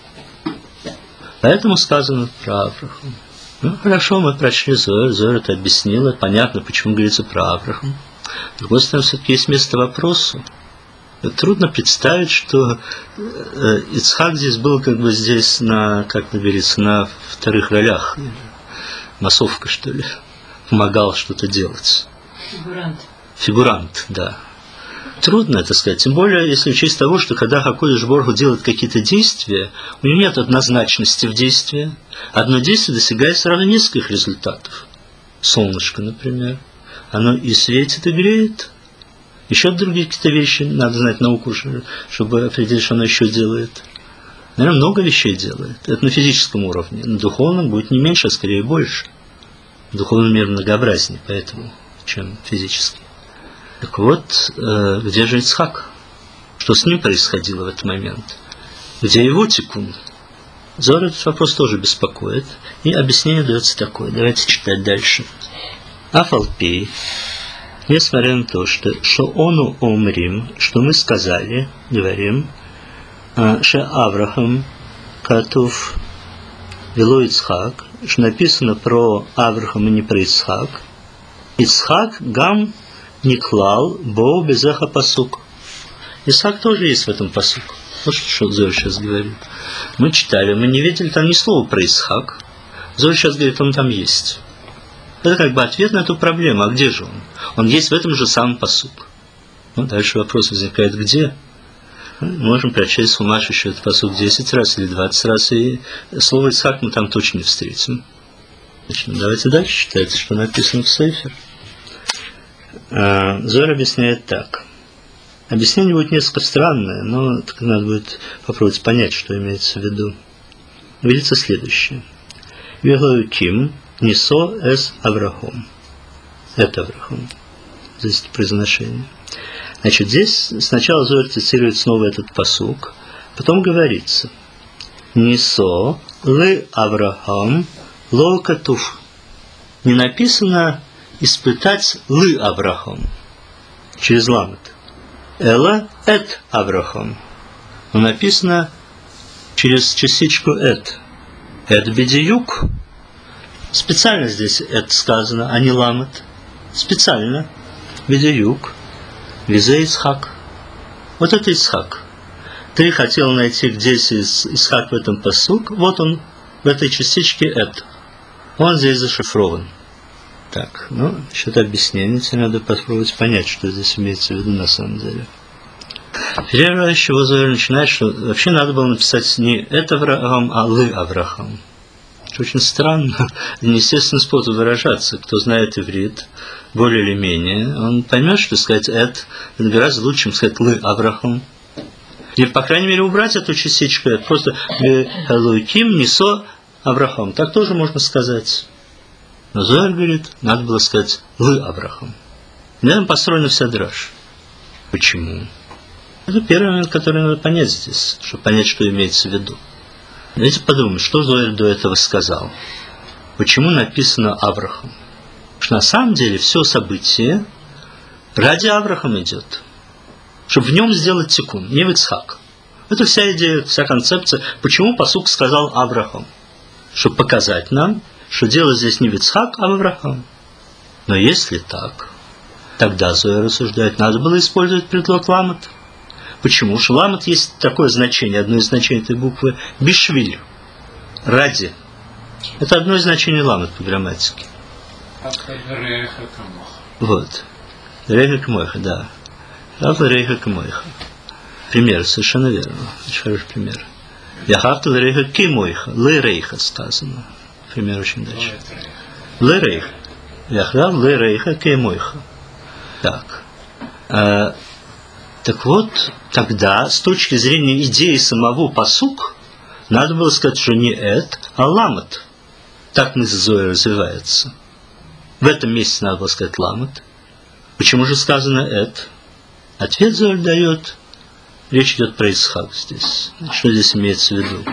Поэтому сказано про Авраама. Ну, хорошо, мы прочли Зоар, Зоар это объяснила, понятно, почему говорится про Авраама. С другой стороны, все-таки есть место вопросу. Трудно представить, что Ицхак здесь был как бы здесь на, как говорится, на вторых ролях. Массовка, что ли. Помогал что-то делать. Фигурант, да. Трудно это сказать. Тем более, если учесть того, что когда Хакодеш Борху делает какие-то действия, у него нет однозначности в действии. Одно действие достигает сразу нескольких результатов. Солнышко, например. Оно и светит, и греет. Еще другие какие-то вещи, надо знать науку, чтобы определить, что оно еще делает. Наверное, много вещей делает. Это на физическом уровне. На духовном будет не меньше, а скорее больше. Духовный мир многообразнее, поэтому, чем физический. Так вот, где же Ицхак? Что с ним происходило в этот момент? Где его тикун? Зоар этот вопрос тоже беспокоит. И объяснение дается такое. Давайте читать дальше. Афалпей. Несмотря на то, что ону омрим, что мы сказали, говорим, ше Авраам катув вело Ицхак, что написано про Авраама, не про Ицхак. Ицхак гам никлал бо безеха пасук. Ицхак тоже есть в этом пасук. Вот что Зоар сейчас говорит. Мы читали, мы не видели там ни слова про Ицхак. Зоар сейчас говорит, он там есть. Это как бы ответ на эту проблему. А где же он? Он есть в этом же самом пасук. Ну, дальше вопрос возникает, где? Мы можем прочесть в Хумаш еще этот пасук 10 раз или 20 раз, и слово Ицхак мы там точно не встретим. Значит, давайте дальше читать, что написано в Сейфер. Зоар объясняет так. Объяснение будет несколько странное, но надо будет попробовать понять, что имеется в виду. Видится следующее. Вегалутим нисо эс Аврахом. Это Аврахом. Здесь произношение. Значит, здесь сначала Зоар цитирует снова этот пасук, потом говорится «Нисо лы Аврахам ло катув». Не написано «испытать лы Аврахам» через ламет. «Эла эт Аврахам». Но написано через частичку «эт». «Эт бедиюк». Специально здесь «эт» сказано, а не ламет. Специально. Бедиюк. Визе Ицхак. Вот это Ицхак. Ты хотел найти, где Ицхак в этом пасук. Вот он, в этой частичке «эт». Он здесь зашифрован. Так, насчет объяснения, тебе надо попробовать понять, что здесь имеется в виду на самом деле. Первое, с чего Зоар начинает, что вообще надо было написать не «это Авраам», а «лы Авраам». Это очень странно, неестественный способ выражаться. Кто знает иврит, более или менее, он поймет, что сказать «это» гораздо лучше, чем сказать «лы Авраам». Или, по крайней мере, убрать эту частичку «это». Просто «элоким нисо Авраам». Так тоже можно сказать. Но Зоар говорит, надо было сказать «лы Авраам». На этом построена вся драшь. Почему? Это первый момент, который надо понять здесь, чтобы понять, что имеется в виду. Давайте подумаем, что Зоар до этого сказал. Почему написано Авраам? Потому что на самом деле все событие ради Авраама идет. Чтобы в нем сделать тикун, не в Ицхак. Это вся идея, вся концепция. Почему пасук сказал Авраам? Чтобы показать нам, что дело здесь не в Ицхак, а в Авраам. Но если так, тогда Зоар рассуждает, надо было использовать предлог ламет. Почему? Потому что ламет есть такое значение, одно из значений этой буквы бишвиль, ради. Это одно из значений ламет по грамматике. Вот. Рейха камойха, да. Рейха камойха. Пример, совершенно верно. Очень хороший пример. Яхавта рейха кимойха. Ле рейха сказано. Пример очень дальше. Ле рейха. Яхав ле рейха кимойха. Так. Так вот, тогда, с точки зрения идеи самого пасук, надо было сказать, что не эт, а ламет. Так мысль Зоар развивается. В этом месте надо было сказать ламет. Почему же сказано эт? Ответ Зоар дает. Речь идет про Ицхак здесь. Что здесь имеется в виду?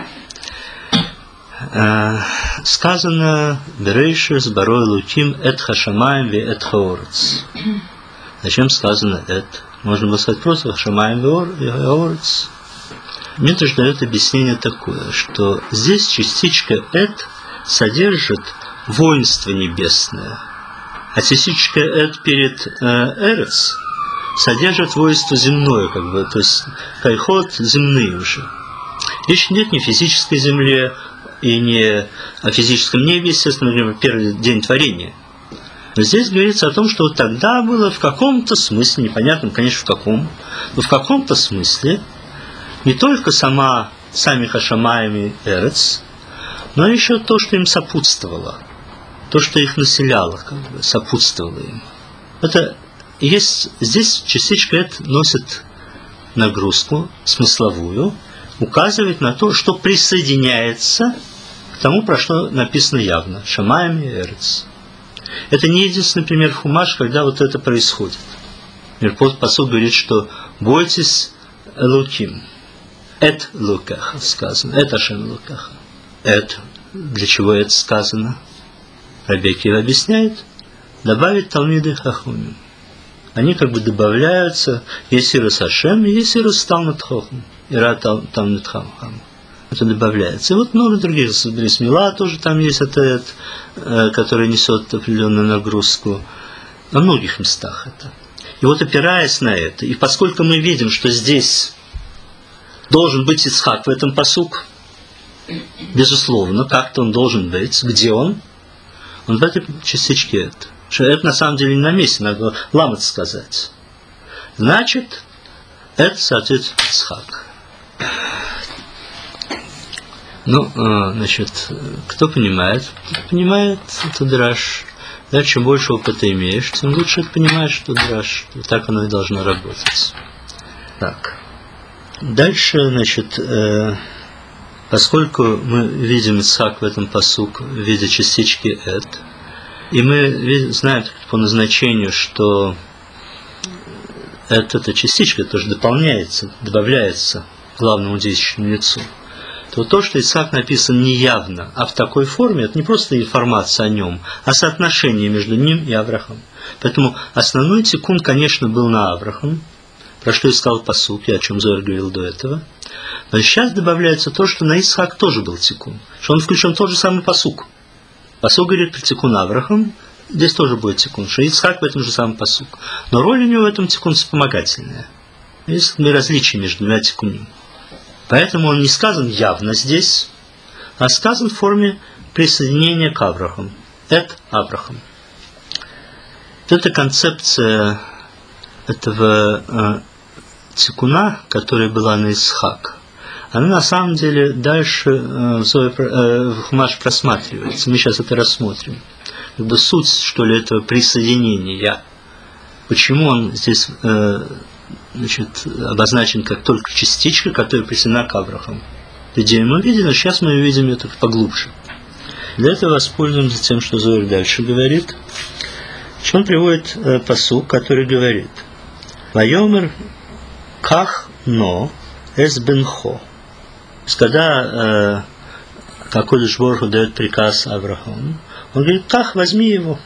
Сказано «Берейшес барой луким эт хашамаем ве эт хаорец». Зачем сказано эт? Можно было сказать просто «Хашамаем ве хаорец». Мидраш дает объяснение такое, что здесь частичка эт содержит воинство небесное, а частичка эт перед эрец содержит воинство земное, то есть кайхот земные уже. Речь нет ни о физической земле и не о физическом небе, естественно, например, первый день творения. Но здесь говорится о том, что вот тогда было в каком-то смысле, непонятно, конечно, в каком, но в каком-то смысле не только сами Хашамаем и Эрец, но еще то, что им сопутствовало, то, что их населяло, сопутствовало им. Это есть, здесь частичка это носит нагрузку смысловую, указывает на то, что присоединяется к тому, про что написано явно, Шамаем и Эрец. Это не единственный пример в Хумаш, когда вот это происходит. Пасук говорит, что бойтесь Элоким. Эт Лукаха сказано. Это Ашем Лукаха. Эт. Для чего это сказано? Раби Акива объясняет. Добавить Талмиды Хахумим. Они как бы добавляются. Есть Ирус Ашем, есть Ирус Талмид Хохм. Ира Талмид Хохм. Это добавляется. И вот много других. Брисмила тоже там есть этот, который несет определенную нагрузку. На многих местах это. И вот опираясь на это, и поскольку мы видим, что здесь должен быть Ицхак в этом пасук, безусловно, как-то он должен быть. Где он? Он в этой частичке это. Что это на самом деле не на месте, надо ламет сказать. Значит, это соответствует Ицхак. Значит, кто понимает? Понимает, это драш. Да, чем больше опыта имеешь, тем лучше ты понимаешь, что так оно и должно работать. Так. Дальше, значит, поскольку мы видим Ицхак в этом пасук в виде частички «эт», и мы знаем по назначению, что эта частичка тоже дополняется, добавляется главному действующему лицу, то, что Ицхак написан не явно, а в такой форме, это не просто информация о нем, а соотношение между ним и Авраамом. Поэтому основной тикун, конечно, был на Авраам, про что и сказал пасук, о чем Зоар говорил до этого. Но сейчас добавляется то, что на Ицхак тоже был тикун, что он включен в тот же самый пасук. Пасук говорит про тикун Авраам, здесь тоже будет тикун, что Ицхак в этом же самом пасук. Но роль у него в этом тикун вспомогательная. Есть различия между двумя тикунами. Поэтому он не сказан явно здесь, а сказан в форме присоединения к Аврааму. Это Авраам. Это концепция этого тикуна, которая была на Ицхак. Она на самом деле дальше в Хумаш просматривается. Мы сейчас это рассмотрим. Как бы суть, что ли, этого присоединения. Почему он здесь обозначен как только частичка, которая присоединена к Аврааму. Идею мы видели, но сейчас мы увидим это поглубже. Для этого воспользуемся тем, что Зоар дальше говорит. Он приводит пасук, который говорит: «Вайомер ках но эс бенхо». Когда Акодыш Борух Ху дает приказ Аврааму, он говорит: «Ках, возьми его,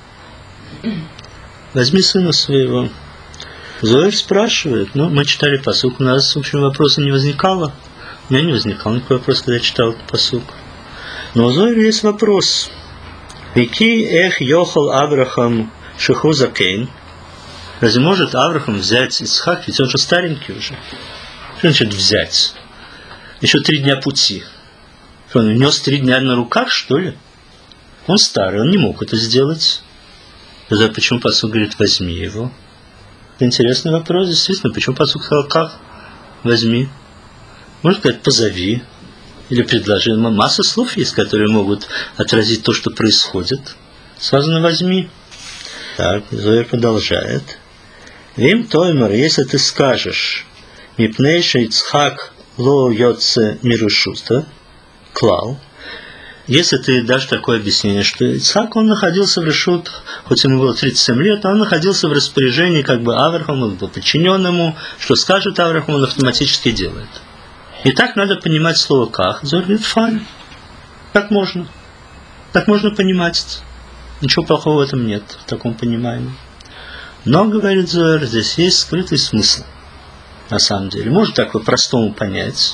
возьми сына своего». Зоар спрашивает, мы читали пасук, у нас, в общем, вопроса не возникало. У меня не возникал никакой вопрос, когда я читал пасук. Но у Зоара есть вопрос. «Вики эх йохал Авраам шеху закейн». Разве может Авраам взять Ицхак, ведь он же старенький уже. Что значит взять? Еще 3 дня пути. Что, он нес 3 дня на руках, что ли? Он старый, он не мог это сделать. Тогда почему пасук говорит: возьми его? Это интересный вопрос, действительно. Почему пасук сказал: как? Возьми. Может сказать: позови. Или предложи. Масса слов есть, которые могут отразить то, что происходит. Сказано: возьми. Так, Зоар продолжает. Вим тоймер, если ты скажешь: мипнейший Ицхак ло йоце мирушута, клал. Если ты дашь такое объяснение, что Ицхак, он находился в решутах, хоть ему было 37 лет, но он находился в распоряжении как бы Авраама, он был подчинен ему, что скажет Авраам, он автоматически делает. И так надо понимать слово «ках». Зоар говорит: файн, так можно понимать. Ничего плохого в этом нет, в таком понимании. Но, говорит Зоар, здесь есть скрытый смысл, на самом деле. Можно так по-простому понять.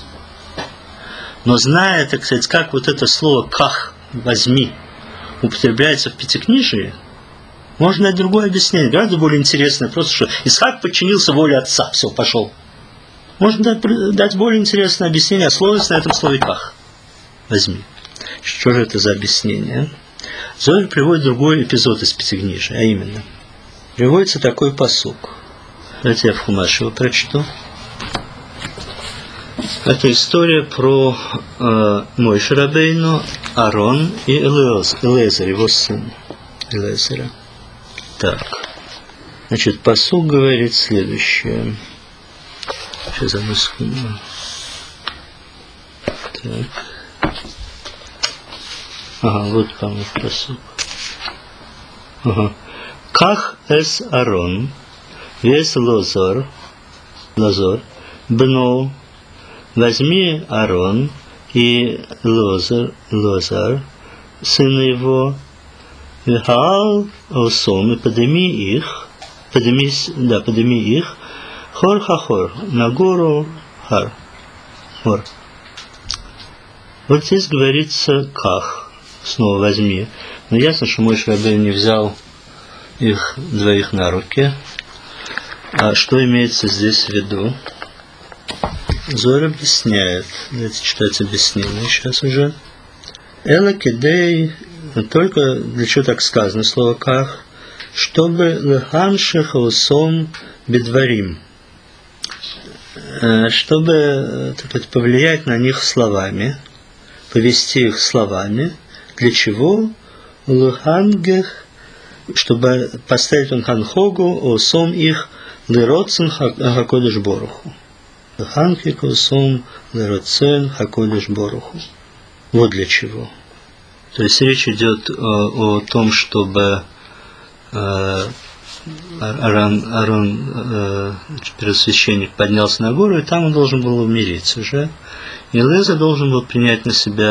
Но зная, так сказать, как вот это слово «ках», «возьми» употребляется в Пятикнижии, можно дать другое объяснение, гораздо более интересное, просто что Ицхак подчинился воле отца, все, пошел. Можно дать более интересное объяснение, основываясь на этом слове «ках», «возьми». Что же это за объяснение? Зоар приводит другой эпизод из Пятикнижия, а именно, приводится такой пасук. Давайте я в Хумаше его прочту. Это история про Моше Рабейну, Аарон и Элиэзер, его сын Элиэзера. Так, значит, пасук говорит следующее. Сейчас одну секунду. Так. Ага, вот, по-моему, пасук. Ага. Ках эс Аарон, вес Лозор, бно. Возьми Аарон и Лозар, сына его, Вихаал Осом, и подними их, хор-хахор, на гору хор. Вот здесь говорится «ках», снова возьми. Но ясно, что Моше Рабейну не взял их двоих на руки. А что имеется здесь в виду? Зоар объясняет, давайте читать объяснение сейчас уже. Эла кедей, только для чего так сказано слово «ках», чтобы лехамших усом бедварим, чтобы повлиять на них словами, повести их словами, для чего лехангех чтобы поставить он ханхогу, осом их, лироцен хакодыш боруху. Ханхик осом лироцен хакодыш боруху. Вот для чего. То есть речь идет о том, чтобы Аарон, первосвященник, поднялся на гору, и там он должен был умереть уже. И Элиэзер должен был принять на себя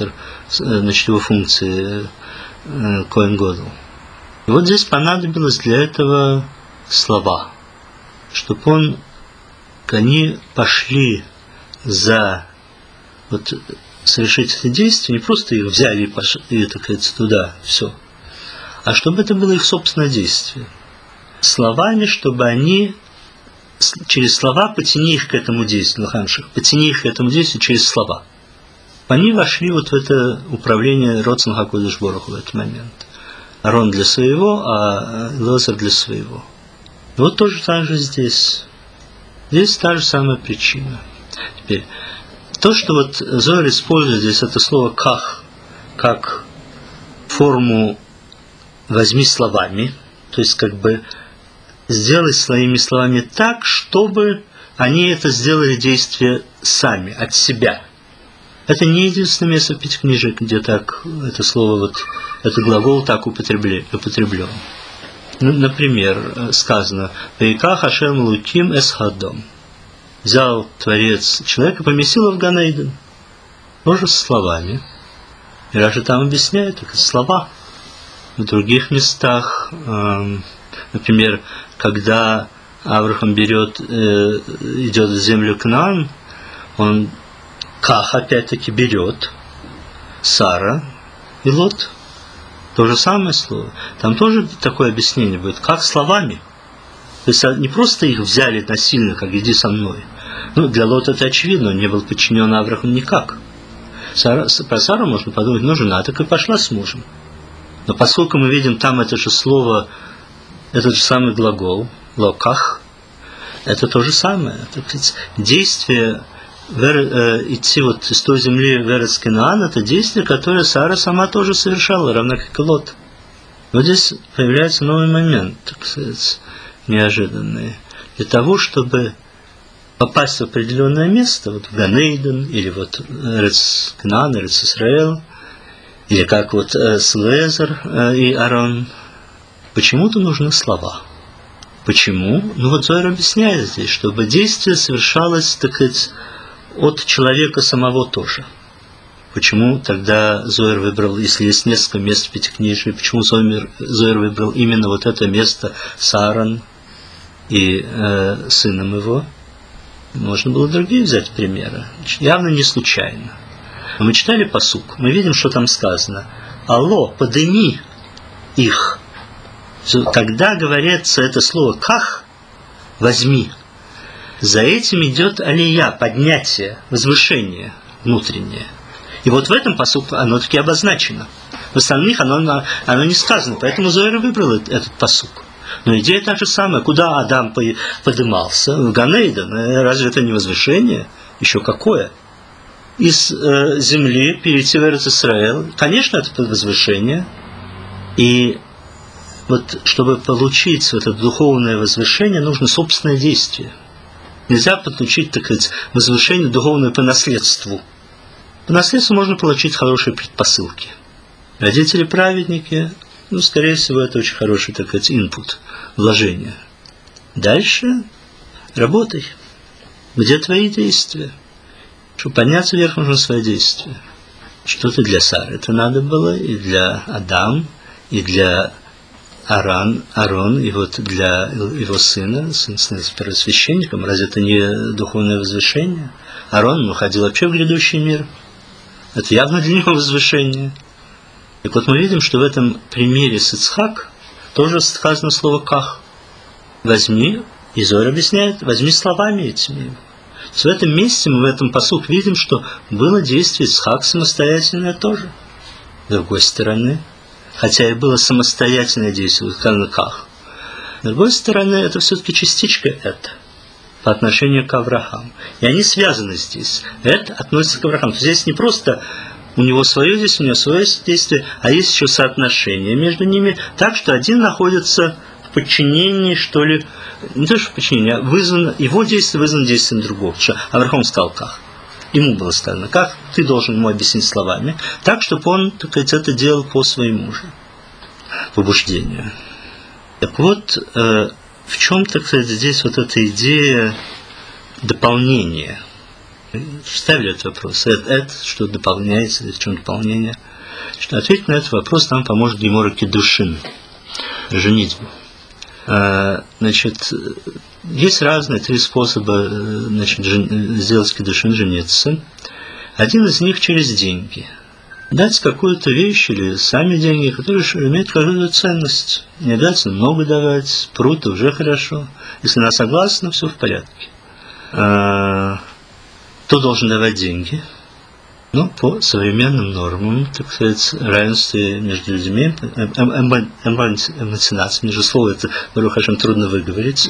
его функции Коэн Годел. И вот здесь понадобилось для этого слова, чтобы они пошли за совершить это действие, не просто их взяли и пошли, так сказать, туда, все, а чтобы это было их собственное действие. Словами, чтобы они через слова потяни их к этому действию, потяни их к этому действию через слова. Они вошли в это управление Роцен Хакодыш Боруху в этот момент. Аарон для своего, а Элиэзер для своего. И вот тоже так же здесь. Здесь та же самая причина. Теперь, то, что Зоар использует здесь это слово «ках» как форму «возьми словами», то есть сделай своими словами так, чтобы они это сделали действие сами, от себя. Это не единственное место в Пятикнижии, где так это слово, этот глагол так употреблен. Например, сказано «Ваиках Ашем Луким эсхадом». Взял Творец человека, поместил его в Ганейден. Тоже со словами. И Раши там объясняет, это слова. В других местах, например, когда Авраам идет в землю Кнаан, он Ках опять-таки берет Сара и Лот. То же самое слово. Там тоже такое объяснение будет. Как словами. То есть не просто их взяли насильно, как иди со мной. Для Лота это очевидно, он не был подчинен Аврааму никак. Про Сару можно подумать, жена так и пошла с мужем. Но поскольку мы видим там это же слово, этот же самый глагол, локах, это то же самое. Действие идти из той земли в Эрец Кнаан, это действие, которое Сара сама тоже совершала, равно как и Лот. Вот здесь появляется новый момент, так сказать, неожиданный. Для того, чтобы попасть в определенное место, в Ганейден, или Эрец Кнаан, Эрец Исраэл, или как с Элиэзер и Аарон, почему-то нужны слова. Почему? Зоар объясняет здесь, чтобы действие совершалось, так сказать, от человека самого тоже. Почему тогда Зоар выбрал, если есть несколько мест в Пятикнижии, почему Зоар выбрал именно это место с Аарон и сыном его? Можно было другие взять примеры. Явно не случайно. Но мы читали пасук, мы видим, что там сказано. Алло, подыми их. Когда говорится это слово «ках», возьми, за этим идет алия, поднятие, возвышение внутреннее. И в этом пасуке оно таки обозначено. В остальных оно не сказано, поэтому Зоар выбрал этот пасук. Но идея та же самая. Куда Адам подымался? В Ганейден. Разве это не возвышение? Еще какое? Из земли перейти в Эрец Исраэл. Конечно, это возвышение. И чтобы получить это духовное возвышение, нужно собственное действие. Нельзя получить, так сказать, возвышение духовное по наследству. По наследству можно получить хорошие предпосылки. Родители-праведники, скорее всего, это очень хороший, так сказать, инпут, вложение. Дальше работай. Где твои действия? Чтобы подняться вверх, нужно свои действия. Что-то для Сары это надо было, и для Адам, и для Аарон, и для его сына с первосвященником. Разве это не духовное возвышение? Аарон уходил вообще в грядущий мир. Это явно для него возвышение. И мы видим, что в этом примере с Ицхак тоже сказано слово «ках». Возьми, и Зоар объясняет, возьми словами этими. В этом месте мы в этом пасуке видим, что было действие Ицхак самостоятельное тоже. С другой стороны, хотя и было самостоятельное действие, сказано «ках». С другой стороны, это все-таки частичка это по отношению к Аврааму. И они связаны здесь. Это относится к Аврааму. Здесь не просто у него свое действие, у него свое действие, а есть еще соотношение между ними, так что один находится в подчинении, что ли, не то что в подчинении, а его действие вызвано действием другого. Потому что Авраам сказал как? Ему было сказано, как ты должен ему объяснить словами, так, чтобы он, так сказать, это делал по своему же побуждению. Так вот, в чем, так сказать, здесь вот эта идея дополнения? Ставили этот вопрос. Это что дополняется, или в чем дополнение? Что ответить на этот вопрос нам поможет Гемора Кидушин, женитьбу. Значит, есть разные три способа, значит, сделать кидушин, жениться. Один из них через деньги. Дать какую-то вещь или сами деньги, которые имеют какую-то ценность. Не обязательно много давать, пруд уже хорошо. Если она согласна, все в порядке. Кто должен давать деньги? Ну, по современным нормам, так сказать, равенство между людьми, эмоционация, между словом, это, Барух Ашем, трудно выговорить.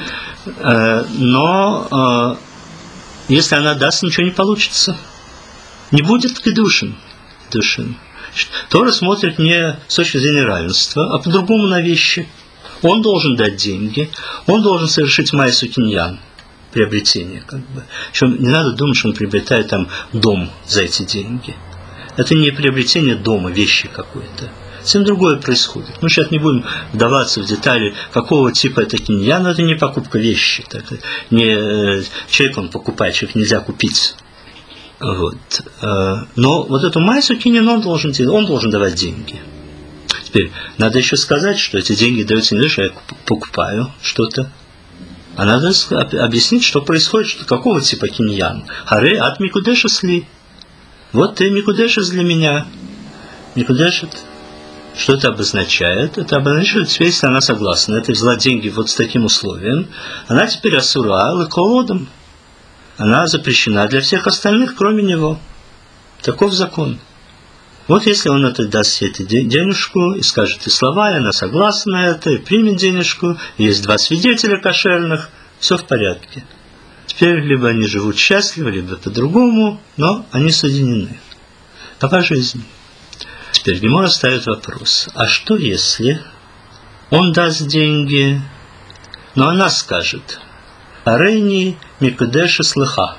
Но если она даст, ничего не получится. Не будет кидушин. Тора смотрит не с точки зрения равенства, а по-другому на вещи. Он должен дать деньги, он должен совершить майсу киньян, приобретение, как бы. Причем не надо думать, что он приобретает там дом за эти деньги. Это не приобретение дома, вещи какой-то. Совсем другое происходит. Мы сейчас не будем вдаваться в детали, какого типа это киньян, но это не покупка вещи. Так, не человек он покупает, человек нельзя купить. Вот. Но вот эту майсу киньян он должен делать, он должен давать деньги. Теперь, надо еще сказать, что эти деньги даются не лишь, я покупаю что-то, а надо объяснить, что происходит, что какого типа киньян. Харе от микудешес ли. Вот ты микудешес для меня. Микудешет. Что это обозначает? Это обозначает, что если она согласна, это взяла деньги вот с таким условием, она теперь асура лыколодом. Она запрещена для всех остальных, кроме него. Таков закон. Вот если он это даст ей денежку и скажет и слова, и она согласна на это, и примет денежку, и есть два свидетеля кошерных, все в порядке. Теперь либо они живут счастливо, либо по-другому, но они соединены. Такова жизнь. Теперь Гемора ставит вопрос, а что если он даст деньги, но она скажет, «Арейни микудешес лыха».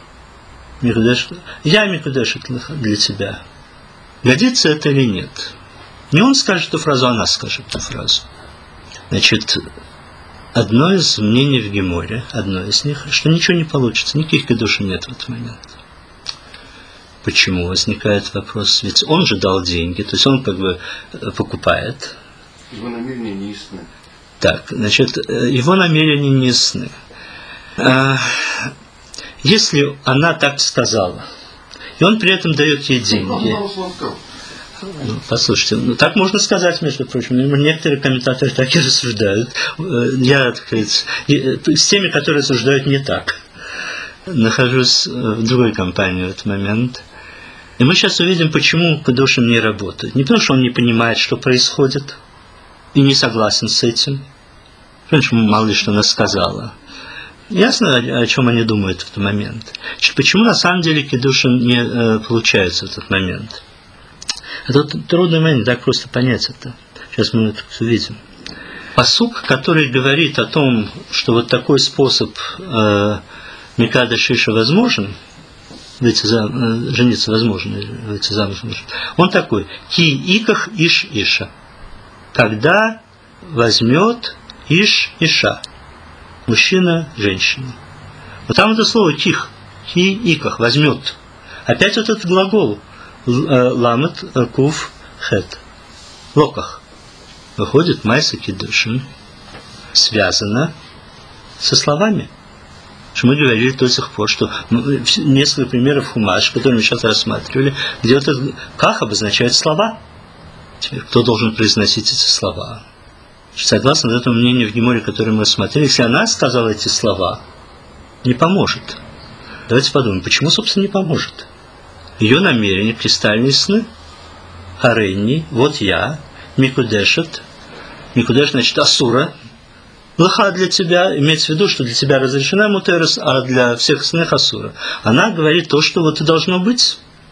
Я микудешет лыха для тебя. Годится это или нет? Не он скажет эту фразу, а она скажет эту фразу. Значит, одно из мнений в Геморе, одно из них, что ничего не получится, никаких кидушин нет в этот момент. Почему возникает вопрос? Ведь он же дал деньги, то есть он как бы покупает. Его намерения не ясны. Так, значит, его намерения не ясны. Если она так сказала, и он при этом дает ей деньги. Ну, послушайте, ну, так можно сказать, между прочим. Некоторые комментаторы так и рассуждают. Я, так сказать, с теми, которые рассуждают не так, нахожусь в другой компании в этот момент. И мы сейчас увидим, почему кидушин не работает. Не потому, что он не понимает, что происходит, и не согласен с этим. Почему мало ли что она сказала. Ясно, о чем они думают в этот момент. Почему на самом деле кидушин не получается в этот момент? Это трудный момент, не так просто понять это. Сейчас мы это увидим. Пасук, который говорит о том, что вот такой способ Микада Шиша возможен, жениться возможно, выйти замуж можно, он такой: Ки иках иш иша. Когда возьмет иш иша. Мужчина, женщина. Вот там это слово ких, ки иках, возьмет. Опять вот этот глагол ламет кув хет. Локах. Выходит майса кидушин, связано со словами. Что мы говорили до сих пор, что несколько примеров хумаш, которые мы сейчас рассматривали, где вот этот ках обозначает слова. Теперь кто должен произносить эти слова? Согласно этому мнению в Геморе, которое мы рассмотрели, если она сказала эти слова, не поможет. Давайте подумаем, почему, собственно, не поможет? Ее намерения кристальные сны. Харейни, вот я, Микудешет. Микудеш, значит, асура. Лыха для тебя, имеется в виду, что для тебя разрешена мутерес, а для всех остальных асура. Она говорит то, что вот и должно быть.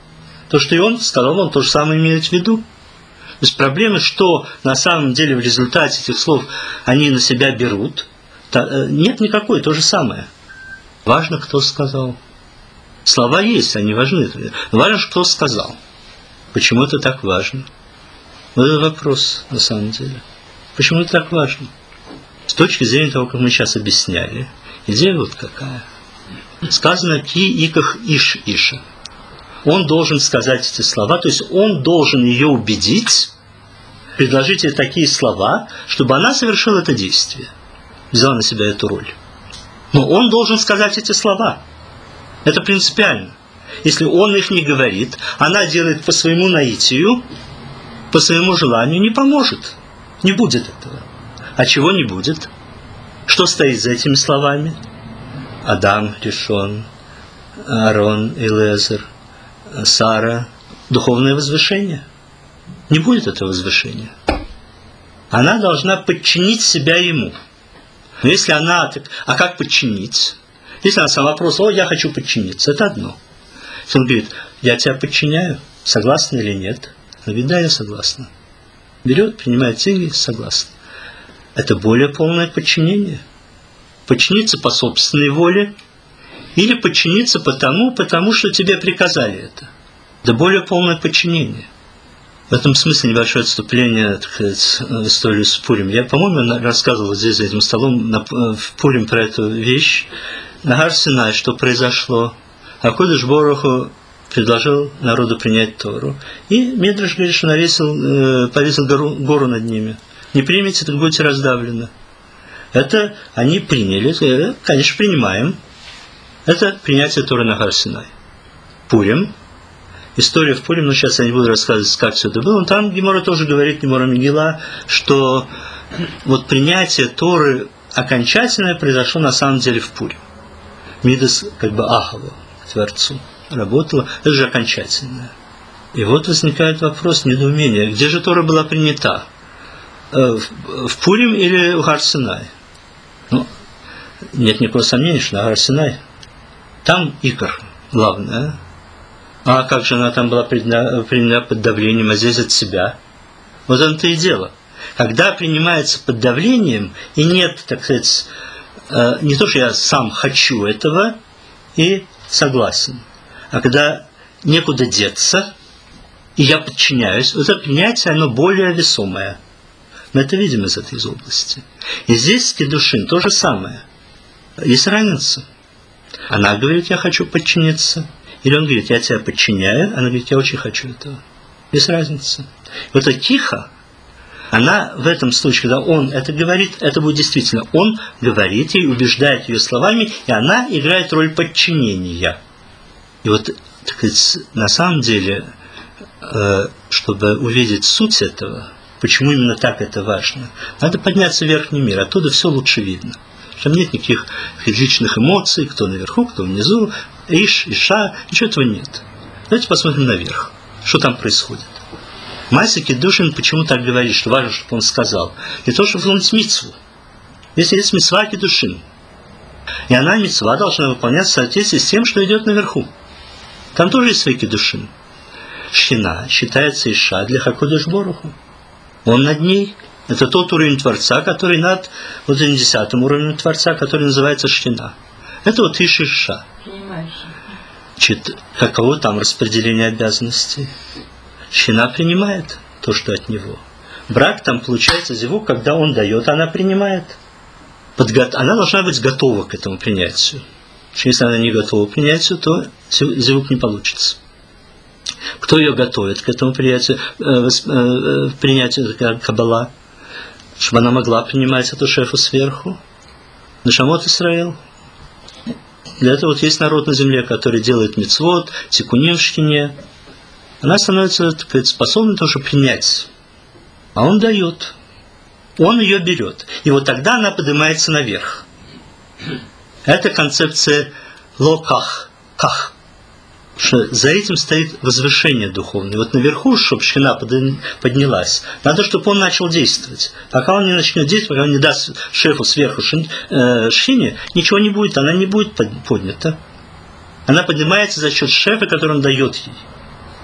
То, что и он сказал, он то же самое имеет в виду. То есть проблема, что на самом деле в результате этих слов они на себя берут, нет никакой, то же самое. Важно, кто сказал. Слова есть, они важны. Но важно, кто сказал. Почему это так важно? Вот это вопрос, на самом деле. Почему это так важно? С точки зрения того, как мы сейчас объясняли, идея вот какая. Сказано «ки иках иш иша». Он должен сказать эти слова, то есть он должен ее убедить, предложить ей такие слова, чтобы она совершила это действие, взяла на себя эту роль. Но он должен сказать эти слова. Это принципиально. Если он их не говорит, она делает по своему наитию, по своему желанию, не поможет. Не будет этого. А чего не будет? Что стоит за этими словами? Адам, Ришон, Аарон, Элиэзер, Сара. Духовное возвышение. Не будет этого возвышения. Она должна подчинить себя ему. Но если она... А как подчинить? Если она сама просит, я хочу подчиниться, это одно. Если он говорит, я тебя подчиняю, согласна или нет? Она говорит, да, я согласна. Берет, принимает деньги, согласна. Это более полное подчинение. Подчиниться по собственной воле или подчиниться потому что тебе приказали это. Это более полное подчинение. В этом смысле небольшое отступление, так сказать, в историю с Пурим. Я, по-моему, рассказывал здесь за этим столом в Пурим про эту вещь. На Гар-Синай что произошло? Акодыш Боруху предложил народу принять Тору. И Мидраш говорит, что повесил гору над ними. Не примете, так будете раздавлены. Это они приняли, конечно, принимаем. Это принятие Торы на Гар-Синай. Пурим. История в Пурим, но сейчас я не буду рассказывать, как все это было. Но там Гемора тоже говорит, Гемора Мегила, что вот принятие Торы окончательное произошло на самом деле в Пурим. Мидас как бы ахало Творцу, работало, это же окончательное. И вот возникает вопрос недоумения, где же Тора была принята? В Пурим или в Гар-Синай? Ну, нет никакого сомнения, что на Гар-Синай. Там икор главное. А как же она там была принята под давлением, а здесь от себя? Вот это и дело. Когда принимается под давлением, и нет, так сказать, не то, что я сам хочу этого и согласен, а когда некуда деться, и я подчиняюсь, вот это принятие, оно более весомое. Мы это видим из этой области. И здесь с кидушин то же самое. Есть разница. Она говорит, я хочу подчиниться. Или он говорит, я тебя подчиняю. Она говорит, я очень хочу этого. Есть разница. Вот эта тихо, она в этом случае, когда он это говорит, это будет действительно, он говорит ей, убеждает ее словами, и она играет роль подчинения. И вот, так сказать, на самом деле, чтобы увидеть суть этого, почему именно так это важно, надо подняться в верхний мир, оттуда все лучше видно. Там нет никаких личных эмоций, кто наверху, кто внизу, иш, иша, ничего этого нет. Давайте посмотрим наверх, что там происходит. Майса Кидушин почему так говорит, что важно, чтобы он сказал? Не то, чтобы выполнить мицву. Если есть мицва Кидушин, и она, мицва, должна выполняться в соответствии с тем, что идет наверху. Там тоже есть свои Кидушин. Шхина считается иша для Хакодеш Боруху. Он над ней. Это тот уровень Творца, который над вот этим 10-м уровнем Творца, который называется Шхина. Это вот Иш Иша. Каково там распределение обязанностей? Шхина принимает то, что от него. Брак там получается зевук, когда он дает, она принимает. Она должна быть готова к этому принятию. Если она не готова к принятию, то зевук не получится. Кто ее готовит к этому принятию Каббала? Чтобы она могла принимать эту шефу сверху. Нешамот Исраэл. Для этого вот есть народ на земле, который делает мицвот, тикуним в шхине. Она становится, так сказать, способной тоже принять. А он дает. Он ее берет. И вот тогда она поднимается наверх. Это концепция локах, ках. Что за этим стоит возвышение духовное. Вот наверху, чтобы шхина поднялась, надо, чтобы он начал действовать. Пока он не начнет действовать, пока он не даст шефу сверху шхине, ничего не будет, она не будет поднята. Она поднимается за счет шефа, который он дает ей.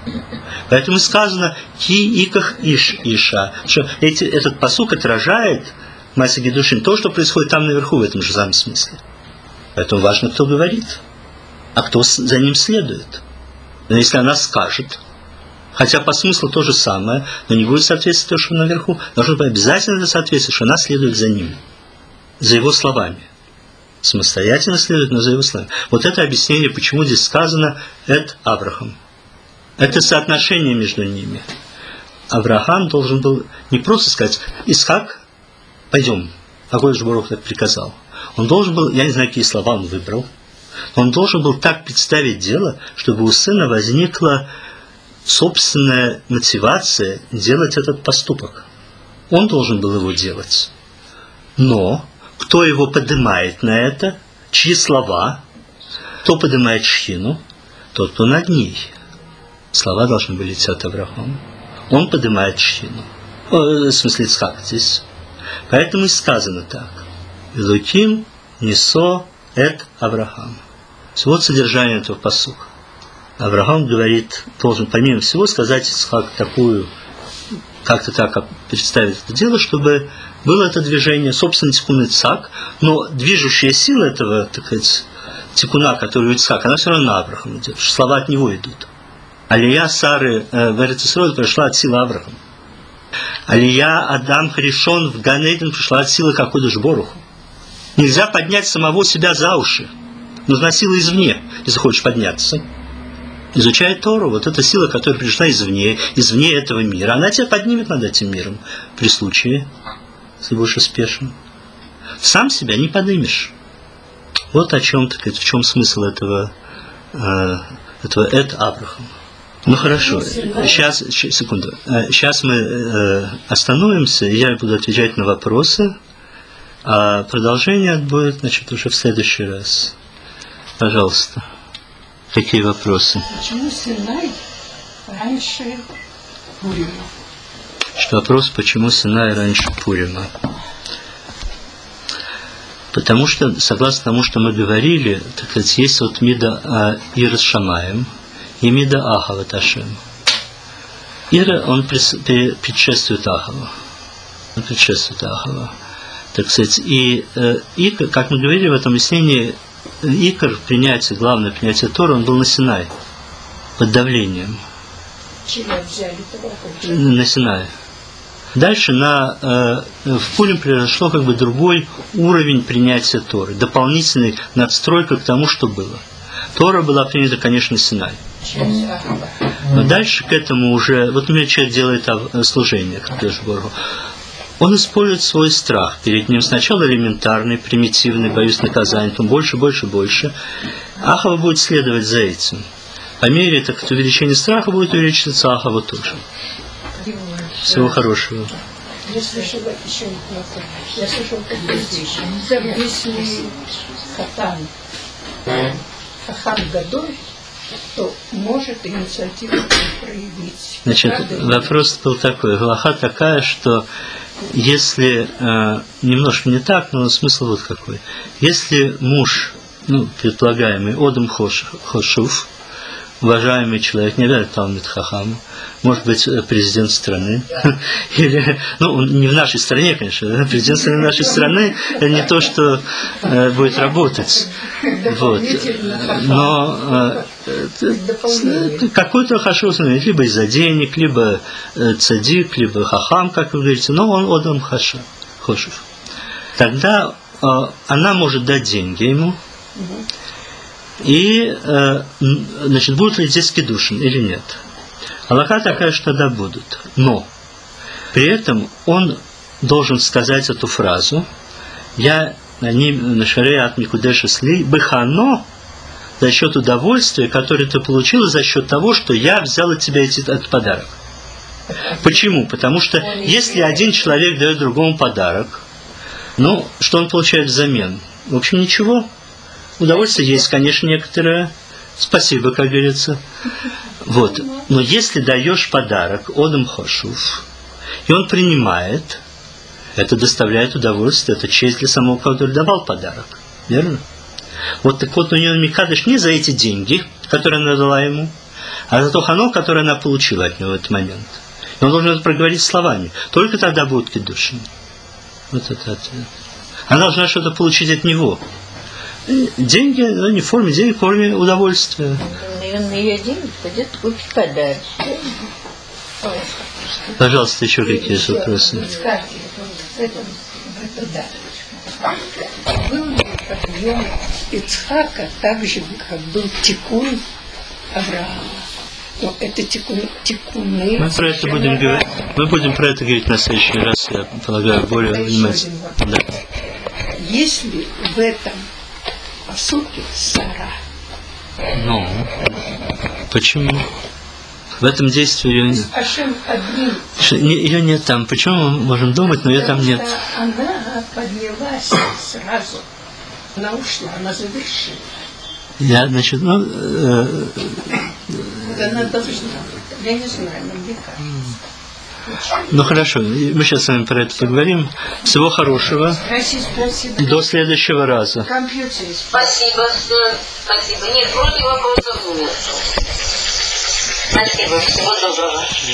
Поэтому сказано «ки иках иш иша», что этот пасук отражает Маасе Гидушин, то, что происходит там наверху в этом же самом смысле. Поэтому важно, кто говорит, а кто за ним следует. Но если она скажет, хотя по смыслу то же самое, но не будет соответствовать тому, что наверху, должно быть обязательно это соответствие, что она следует за ним, за его словами. Самостоятельно следует, но за его словами. Вот это объяснение, почему здесь сказано «эт Авраам». Это соотношение между ними. Авраам должен был не просто сказать «Исхак, пойдем», Акодыш Барух так приказал. Он должен был, я не знаю, какие слова он выбрал, но он должен был так представить дело, чтобы у сына возникла собственная мотивация делать этот поступок. Он должен был его делать. Но кто его поднимает на это, чьи слова, кто поднимает шхину, тот, кто над ней. Слова должны были идти от Авраама. Он поднимает шхину. В смысле, Ицхак здесь. Поэтому и сказано так. Элоким несо эт Авраам. Вот содержание этого пасука. Авраам говорит, должен помимо всего сказать Ицхак такую, как-то так представить это дело, чтобы было это движение, собственно, тикун Ицхак, но движущая сила этого, так сказать, тикуна, который у Ицхака, она все равно на Авраама идет, слова от него идут. Алия Сары в Эрец Исроэль пришла от силы Авраама. Алия Адам Харишон в Ган Эйден пришла от силы Акодыш Баруху. Нельзя поднять самого себя за уши. Нужна сила извне, если хочешь подняться. Изучай Тору, вот эта сила, которая пришла извне этого мира, она тебя поднимет над этим миром при случае, если будешь успешен. Сам себя не поднимешь. Вот о чем, так сказать, в чем смысл этого Эт Авраам. Ну хорошо, сейчас, секунду. Сейчас мы остановимся, и я буду отвечать на вопросы, а продолжение будет, значит, уже в следующий раз. Пожалуйста. Какие вопросы? Почему Синай раньше Пурима? Вопрос, почему Синай раньше Пурима? Потому что, согласно тому, что мы говорили, так сказать, есть вот Мида Ир Шамаем и Мида Ахава Ташем. Ира, он предшествует Ахава. Он предшествует Ахава. Так сказать, и как мы говорили в этом объяснении, Икар, принятие, главное принятие Торы, он был на Синае, под давлением. Чего взяли тогда? На Синае. Дальше в Пурим произошло как бы другой уровень принятия Торы, дополнительная надстройка к тому, что было. Тора была принята, конечно, на Синае. Но дальше к этому уже, вот, например, человек делает служение, как я уже говорю, он использует свой страх перед ним. Сначала элементарный, примитивный, боюсь наказания, потом больше, больше, больше. Ахава будет следовать за этим. По мере так, увеличения страха будет увеличиваться Ахава тоже. Всего хорошего. Я слышала еще я слышала такую вещь. Если Хахам Гадоль, то может инициативу проявить. Значит, вопрос был такой. Галаха такая, что если немножко не так, но смысл вот какой. Если муж, предполагаемый Одам Хошув, уважаемый человек, не обязательно Талмид Хахам, может быть, президент страны, или, не в нашей стране, конечно, президент страны нашей страны, это не то, что будет работать. Вот. Но какой-то хашув, либо из-за денег, либо цадик, либо хахам, как вы говорите, но он Одам Хошув. Тогда она может дать деньги ему, и, значит, будут ли здесь кидушин или нет. Алаха такая, что да, будут. Но при этом он должен сказать эту фразу: «Я на шаре от Микудеша сли бехано», за счет удовольствия, которое ты получила за счет того, что я взял от тебя этот подарок. Почему? Потому что если один человек дает другому подарок, что он получает взамен? В общем, ничего. Удовольствие есть, конечно, некоторое. Спасибо, как говорится. Вот. Но если даешь подарок Одам Хошув, и он принимает, это доставляет удовольствие, это честь для самого, который давал подарок. Верно? Вот так вот у нее Микадыш не за эти деньги, которые она дала ему, а за то хано, которое она получила от него в этот момент. И он должен это проговорить словами. Только тогда будет кидушин. Вот это ответ. Она должна что-то получить от него. Деньги, ну, не в форме денег, в форме удовольствия. На ее деньги пойдет купить подарок. Пожалуйста, еще какие есть вопросы? Был ли подъем Ицхака так же, как был тикун Авраама? Но это тикуны. Мы про это будем говорить. Мы будем про это говорить на следующий раз, я полагаю, более внимательно. Да. Есть ли в этом посуке Сара? Ну, почему? В этом действии ее нет. Ее нет там. Почему мы можем думать, но ее там нет? Она поднялась сразу. Она ушла, она завершила. Я, значит, Она должна. Я не знаю, но мне кажется. Ну хорошо, мы сейчас с вами про это поговорим. Всего хорошего. Спасибо. До следующего раза. Компьютер. Спасибо. Спасибо. Нет, вроде вопросов нет. Спасибо. Всего доброго.